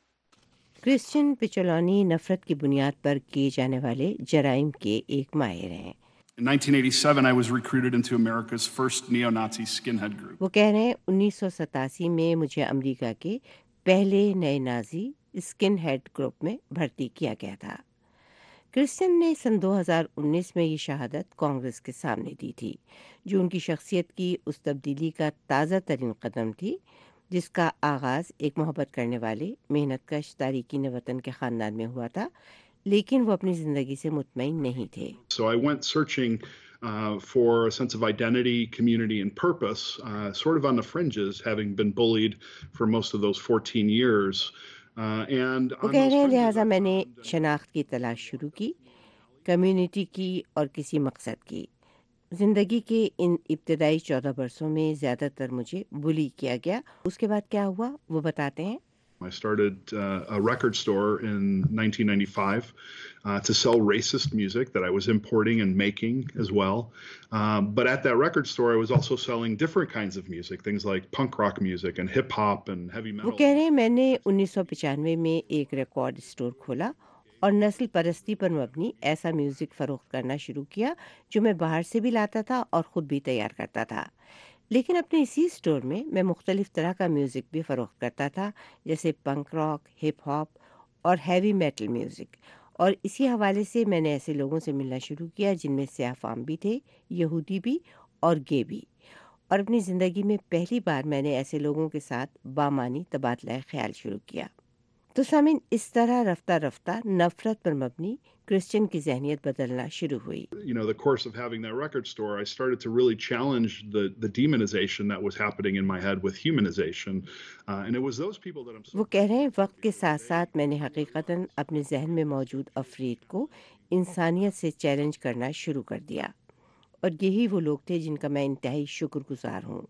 Speaker 15: کرسچین پچولانی نفرت کی بنیاد پر کیے جانے والے جرائم کے ایک ماہر ہیں۔
Speaker 8: In nineteen eighty-seven, I was recruited into America's first neo-Nazi skinhead group.
Speaker 15: وہ کہہ رہے ہیں انیس سو ستاسی میں مجھے امریکہ کے پہلے نئے نازی اسکن ہیڈ گروپ میں بھرتی کیا گیا تھا۔ کرسچین نے سن دو ہزار انیس میں یہ شہادت کانگریس کے سامنے دی تھی، جو ان کی شخصیت کی اس تبدیلی کا تازہ ترین قدم تھی جس کا آغاز ایک محبت کرنے والے محنت کش تارکین وطن کے خاندان میں ہوا تھا، لیکن وہ اپنی زندگی سے مطمئن نہیں تھے۔
Speaker 8: So I went searching uh, for a sense of identity, community, and purpose, uh, sort of on the fringes, having been bullied for most of those fourteen years. Uh, and
Speaker 15: وہ کہہ رہے ہیں لہٰذا میں نے شناخت کی تلاش شروع کی، کمیونٹی کی اور کسی مقصد کی۔ زندگی کے ان ابتدائی چودہ برسوں میں زیادہ تر مجھے بلی کیا گیا۔ اس کے بعد کیا ہوا وہ بتاتے ہیں۔
Speaker 8: I started uh, a record store in nineteen ninety-five uh, to sell racist music that I was importing and making as well. Um, but at that record store, I was also selling different kinds of music, things like punk rock music and hip hop and heavy metal.
Speaker 15: وہ کہہ رہے ہیں میں نے انیس سو پچانوے میں ایک record store کھولا اور نسل پرستی پر مبنی ایسا میوزک فروخت کرنا شروع کیا جو میں باہر سے بھی لاتا تھا اور خود بھی تیار کرتا تھا، لیکن اپنے اسی اسٹور میں میں مختلف طرح کا میوزک بھی فروخت کرتا تھا، جیسے پنک راک، ہپ ہاپ اور ہیوی میٹل میوزک، اور اسی حوالے سے میں نے ایسے لوگوں سے ملنا شروع کیا جن میں سیاہ فام بھی تھے، یہودی بھی اور گے بھی، اور اپنی زندگی میں پہلی بار میں نے ایسے لوگوں کے ساتھ بامانی تبادلہ خیال شروع کیا۔ تو سامعین، اس طرح رفتہ رفتہ نفرت پر مبنی کرسچن کی ذہنیت بدلنا شروع ہوئی۔
Speaker 8: You know, the course of having that record store, I started to really challenge the the demonization that was happening in my head with humanization, uh, and it was those people that I'm.
Speaker 15: وہ کہہ رہے ہیں وقت کے ساتھ ساتھ میں نے حقیقتاً اپنے ذہن میں موجود افرید کو انسانیت سے چیلنج کرنا شروع کر دیا، اور یہی وہ لوگ تھے جن کا میں انتہائی شکر گزار ہوں۔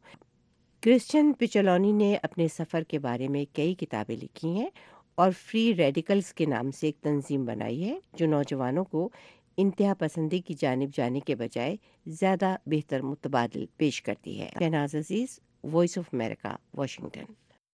Speaker 15: کرسچین پچولانی نے اپنے سفر کے بارے میں کئی کتابیں لکھی ہیں اور فری ریڈیکلز کے نام سے ایک تنظیم بنائی ہے جو نوجوانوں کو انتہا پسندی کی جانب جانے کے بجائے زیادہ بہتر متبادل پیش کرتی ہے۔ Shahnaz Aziz, voice of America, Washington.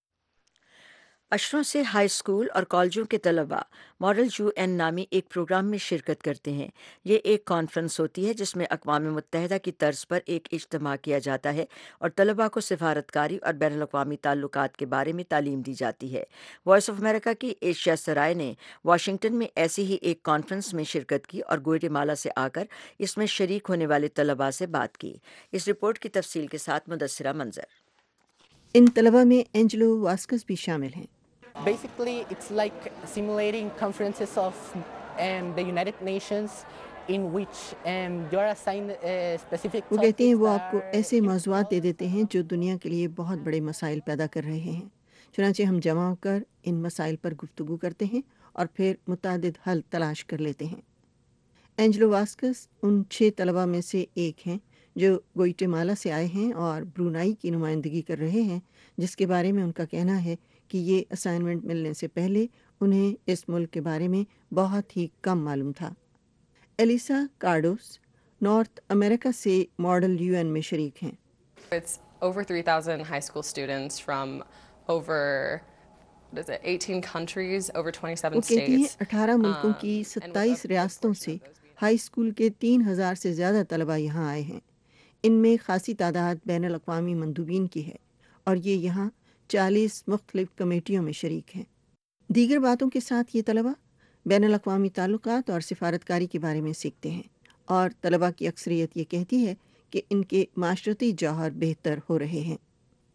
Speaker 1: اشروں سے ہائی اسکول اور کالجوں کے طلباء ماڈل یو این نامی ایک پروگرام میں شرکت کرتے ہیں۔ یہ ایک کانفرنس ہوتی ہے جس میں اقوام متحدہ کی طرز پر ایک اجتماع کیا جاتا ہے اور طلباء کو سفارتکاری اور بین الاقوامی تعلقات کے بارے میں تعلیم دی جاتی ہے۔ وائس آف امریکہ کی ایشیا سرائے نے واشنگٹن میں ایسی ہی ایک کانفرنس میں شرکت کی اور گوئٹے مالا سے آ کر اس میں شریک ہونے والے طلباء سے بات کی۔ اس رپورٹ کی تفصیل کے ساتھ مدثرہ منظر۔
Speaker 23: ان طلباء میں اینجلو واسکس بھی شامل ہیں۔
Speaker 9: Basically, it's like simulating conferences of um, the United Nations in which um, you are assigned a specific
Speaker 23: وہ کہتے ہیں وہ آپ کو
Speaker 9: topics
Speaker 23: ایسے موضوعات دے دیتے ہیں جو دنیا کے لیے بہت بڑے مسائل پیدا کر رہے ہیں، چنانچہ ہم جمع ہو کر ان مسائل پر گفتگو کرتے ہیں اور پھر متعدد حل تلاش کر لیتے ہیں۔ اینجلو واسکس ان چھ طلباء میں سے ایک ہیں جو گوئٹے مالا سے آئے ہیں اور برونائی کی نمائندگی کر رہے ہیں، جس کے بارے میں ان کا کہنا ہے کہ یہ اسائنمنٹ ملنے سے پہلے انہیں اس ملک کے بارے میں بہت ہی کم معلوم تھا۔ ایلیسا کارڈوس نارتھ امریکہ سے ماڈل یو این میں شریک ہیں۔
Speaker 10: It's over three thousand high school students from over what is it, eighteen countries, over twenty-seven
Speaker 23: وہ کہتی ہیں
Speaker 10: states.
Speaker 23: اٹھارہ ملکوں کی ستائیس ریاستوں سے ہائی اسکول کے تین ہزار سے زیادہ طلباء یہاں آئے ہیں۔ ان میں خاصی تعداد بین الاقوامی مندوبین کی ہے اور یہ یہاں چالیس مختلف کمیٹیوں میں شریک ہیں۔ دیگر باتوں کے ساتھ یہ طلباء بین الاقوامی تعلقات اور سفارتکاری کے بارے میں سیکھتے ہیں، اور طلباء کی اکثریت یہ کہتی ہے کہ ان کے معاشرتی جوہر بہتر ہو رہے ہیں۔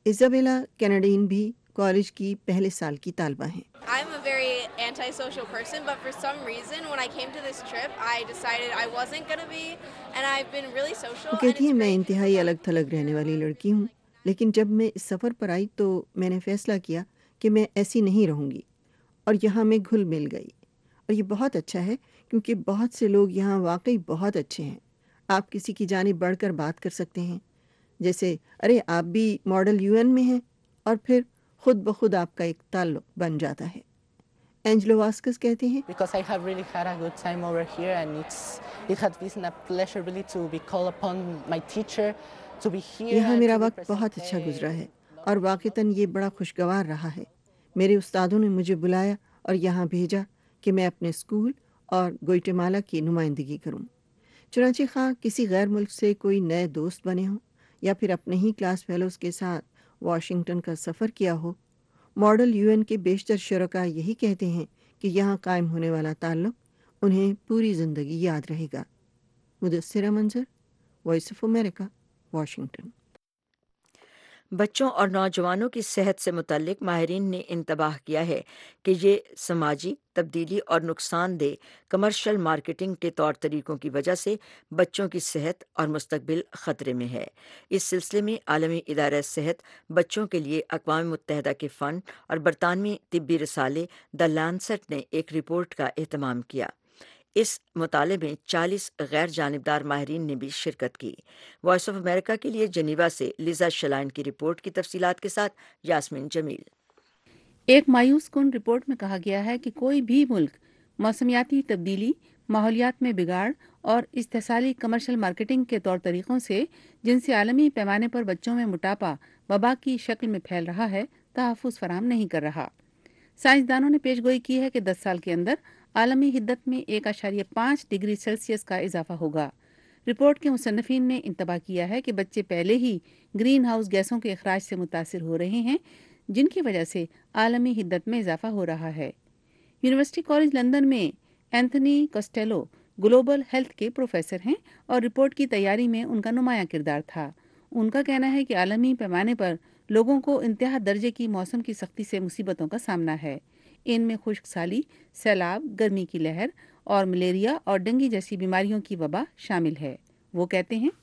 Speaker 23: इजाबेला कैनेडियन भी कॉलेज की पहले साल की तालबा हैं।
Speaker 11: I'm a very antisocial person, but for some reason when I came to this trip, I decided I wasn't going to be, and I've been really social.
Speaker 23: वो कहती है, मैं इंतहाई अलग थलग रहने वाली लड़की हूँ, लेकिन जब मैं इस सफ़र पर आई तो मैंने फ़ैसला किया कि मैं ऐसी नहीं रहूँगी और यहाँ मैं घुल मिल गई। और ये बहुत अच्छा है क्योंकि बहुत से लोग यहाँ वाकई बहुत अच्छे हैं। आप किसी की जानिब बढ़कर बात कर सकते हैं, जैसे अरे आप भी मॉडल यूएन में हैं, और फिर खुद ब खुद आपका एक ताल्लुक बन जाता है। एंजेलो वास्कस कहते हैं,
Speaker 9: Because I have really had a good time over here, and it's it has been a pleasure really to be called upon my teacher to be here.
Speaker 23: यहाँ मेरा वक्त बहुत अच्छा गुजरा है और वाक़तन ये बड़ा खुशगवार रहा है। मेरे उस्तादों ने मुझे बुलाया और यहाँ भेजा कि मैं अपने स्कूल और ग्वाटेमाला की नुमाइंदगी करूँ। चुनांचे खा किसी गैर मुल्क से कोई नए दोस्त बने हों या फिर अपने ही क्लास फेलोज़ के साथ वाशिंगटन का सफ़र किया हो, मॉडल यूएन के बेशतर शुरका यही कहते हैं कि यहाँ कायम होने वाला ताल्लुक़ उन्हें पूरी ज़िंदगी याद रहेगा। मुदस्सिरा मंजर, वॉइस ऑफ अमेरिका, वाशिंगटन।
Speaker 1: बच्चों और नौजवानों की सेहत से मुतल्लिक माहिरीन ने इंतबाह किया है कि ये समाजी तब्दीली और नुकसानदेह कमर्शियल मार्केटिंग के तौर तरीक़ों की वजह से बच्चों की सेहत और मुस्तकबिल ख़तरे में है। इस सिलसिले में आलमी इदारा सेहत बच्चों के लिए अक़वाम मुत्तहिदा के फ़ंड और बरतानवी तिब्बी रिसाले द लैंसेट ने एक रिपोर्ट का एहतमाम किया। इस मुताले में चालीस गैर जानिबदार माहिरीन ने भी शिरकत की। वॉइस ऑफ अमेरिका के लिए जेनीवा से लिजा शलाइन की रिपोर्ट की तफसीलात के साथ यास्मीन जमील।
Speaker 12: एक मायूस कुन रिपोर्ट में कहा गया है कि कोई भी मुल्क मौसमियाती तब्दीली, माहौलियात में बिगाड़ और इस्तेसाली कमर्शियल मार्केटिंग के तौर तरीक़ों से, जिनसे आलमी पैमाने पर बच्चों में मोटापा वबा की शक्ल में फैल रहा है, तहफ़्फ़ुज़ फराहम नहीं कर रहा। साइंसदानों ने पेशगोई की है कि दस साल के अंदर आलमी हिद्दत में एक आशारिया पाँच डिग्री सेल्सियस का इजाफा होगा। रिपोर्ट के मुसन्निफीन ने इंतबाह किया है कि बच्चे पहले ही ग्रीन हाउस गैसों के अखराज से मुतासिर हो रहे हैं, जिनकी वजह से आलमी हिद्दत में इजाफा हो रहा है। यूनिवर्सिटी कॉलेज लंदन में एंथनी कॉस्टेलो ग्लोबल हेल्थ के प्रोफेसर हैं और रिपोर्ट की तैयारी में उनका नुमायां किरदार था। उनका कहना है कि आलमी पैमाने पर लोगों को इंतहा दर्जे की मौसम की सख्ती से मुसीबतों का सामना है। इनमें खुश्क साली, सैलाब, गर्मी की लहर और मलेरिया और डेंगू जैसी बीमारियों की वबा शामिल है। वो कहते हैं,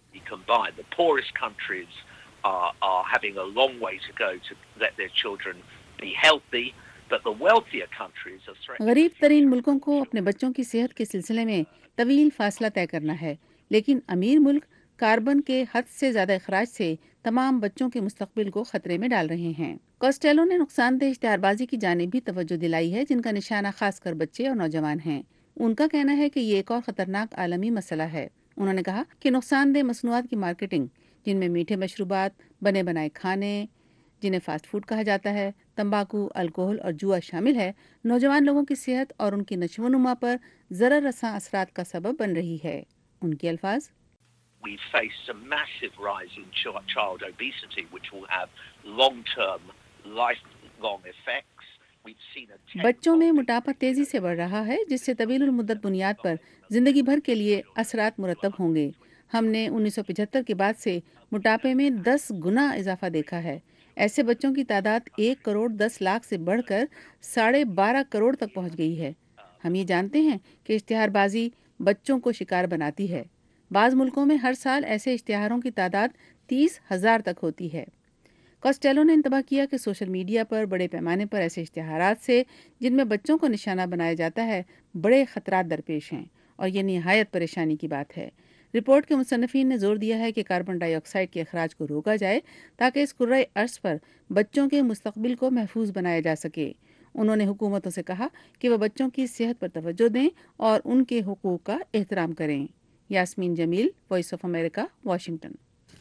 Speaker 12: गरीब तरीन मुल्कों को अपने बच्चों की सेहत के सिलसिले में तवील फासला तय करना है, लेकिन अमीर मुल्क कार्बन के हद से ज्यादा अखराज से तमाम बच्चों के मुस्तकबिल को खतरे में डाल रहे हैं। कॉस्टेलो ने नुकसानदेह इश्तिहारबाजी की जानिब भी तवज्जो दिलाई है, जिनका निशाना खासकर बच्चे और नौजवान हैं। उनका कहना है कि ये एक और खतरनाक आलमी मसला है। उन्होंने कहा कि नुकसानदेह मसनूआत की मार्केटिंग, जिनमें मीठे मशरूबात, बने बनाए खाने, जिन्हें फास्ट फूड कहा जाता है, तंबाकू, अल्कोहल और जुआ शामिल है, नौजवान लोगों की सेहत और उनकी नशोनुमा पर ज़रर रसां असरात का सबब बन रही है। उनके अल्फाज,
Speaker 13: We've faced a massive rise in child obesity, which will have long-term, lifelong effects. We've seen a
Speaker 12: बच्चों में मोटापा तेजी से बढ़ रहा है, जिससे तवील मुद्दत बुनियाद पर जिंदगी भर के लिए असरात मुरतब होंगे। हमने उन्नीस सौ पचहत्तर के बाद से मोटापे में दस गुना इजाफा देखा है। ऐसे बच्चों की तादाद एक करोड़ दस लाख से बढ़कर साढ़े बारह करोड़ तक पहुंच गई है। हम ये जानते हैं कि इश्तिहारबाजी बच्चों को शिकार बनाती है। बाज़ मुल्कों में हर साल ऐसे इश्तिहारों की तादाद तीस हजार तक होती है। कॉस्टेलो ने इंतबाह किया कि सोशल मीडिया पर बड़े पैमाने पर ऐसे इश्तिहारात से, जिनमें बच्चों को निशाना बनाया जाता है, बड़े खतरात दरपेश हैं और ये निहायत परेशानी की बात है। रिपोर्ट के मुसन्निफीन ने जोर दिया है कि कार्बन डाइऑक्साइड के अखराज को रोका जाए ताकि इस कुर्रे अर्ज़ पर बच्चों के मुस्तकबिल को महफूज बनाया जा सके। उन्होंने हुकूमतों से कहा कि वह बच्चों की सेहत पर तवज्जो दें और उनके हुकूक का एहतराम करें। Yasmeen Jamil, voice of America, Washington.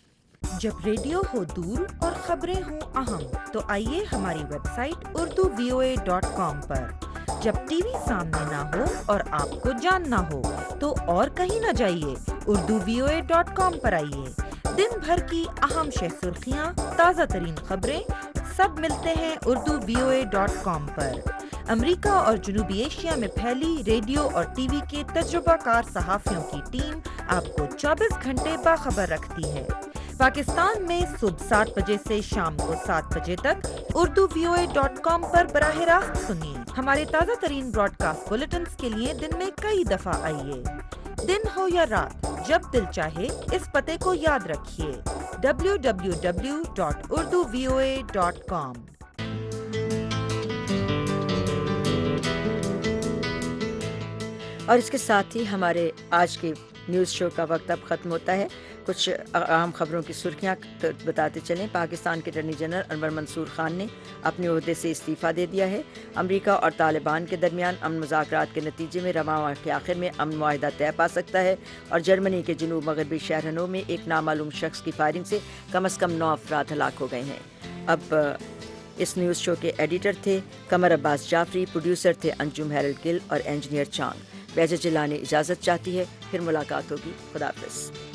Speaker 16: जब रेडियो हो दूर और खबरें हों अहम, तो आइए हमारी website Urdu V O A dot com पर। जब टीवी सामने ना हो और आपको जानना हो, तो और कहीं ना जाइए, Urdu V O A dot com पर आइए। दिन भर की अहम शह सुर्खियाँ, ताज़ा तरीन खबरें, सब मिलते हैं Urdu V O A dot com पर। अमेरिका और जनूबी एशिया में फैली रेडियो और टीवी के तजुर्बाकार सहाफ़ियों की टीम आपको चौबीस घंटे बाखबर रखती है। पाकिस्तान में सुबह सात बजे से शाम को सात बजे तक Urdu V O A dot com पर बराह रास्त सुनिए। हमारे ताज़ा तरीन ब्रॉडकास्ट बुलेटिन्स के लिए दिन में कई दफ़ा आइए। दिन हो या रात, जब दिल चाहे इस पते को याद रखिए, W W W dot Urdu V O A dot com.
Speaker 1: और इसके साथ ही हमारे आज के न्यूज़ शो का वक्त अब ख़त्म होता है। कुछ अहम खबरों की सुर्खियाँ बताते चलें। पाकिस्तान के अटॉर्नी जनरल अनवर मंसूर खान ने अपने ओहदे से इस्तीफ़ा दे दिया है। अमेरिका और तालिबान के दरमियान अमन मुज़ाकरात के नतीजे में रवां माह के आखिर में अमन मुआहिदा तय पा सकता है। और जर्मनी के जनूब मगरबी शहर हनो में एक नामालूम शख्स की फायरिंग से कम अज़ कम नौ अफराद हलाक हो गए हैं। अब इस न्यूज़ शो के एडिटर थे कमर अब्बास जाफरी, प्रोड्यूसर थे अंजुम हैरल्ड गिल और इंजीनियर चांद। बेजा जिलानी इजाज़त चाहती है, फिर मुलाकात होगी। खुदा हाफ़िज़।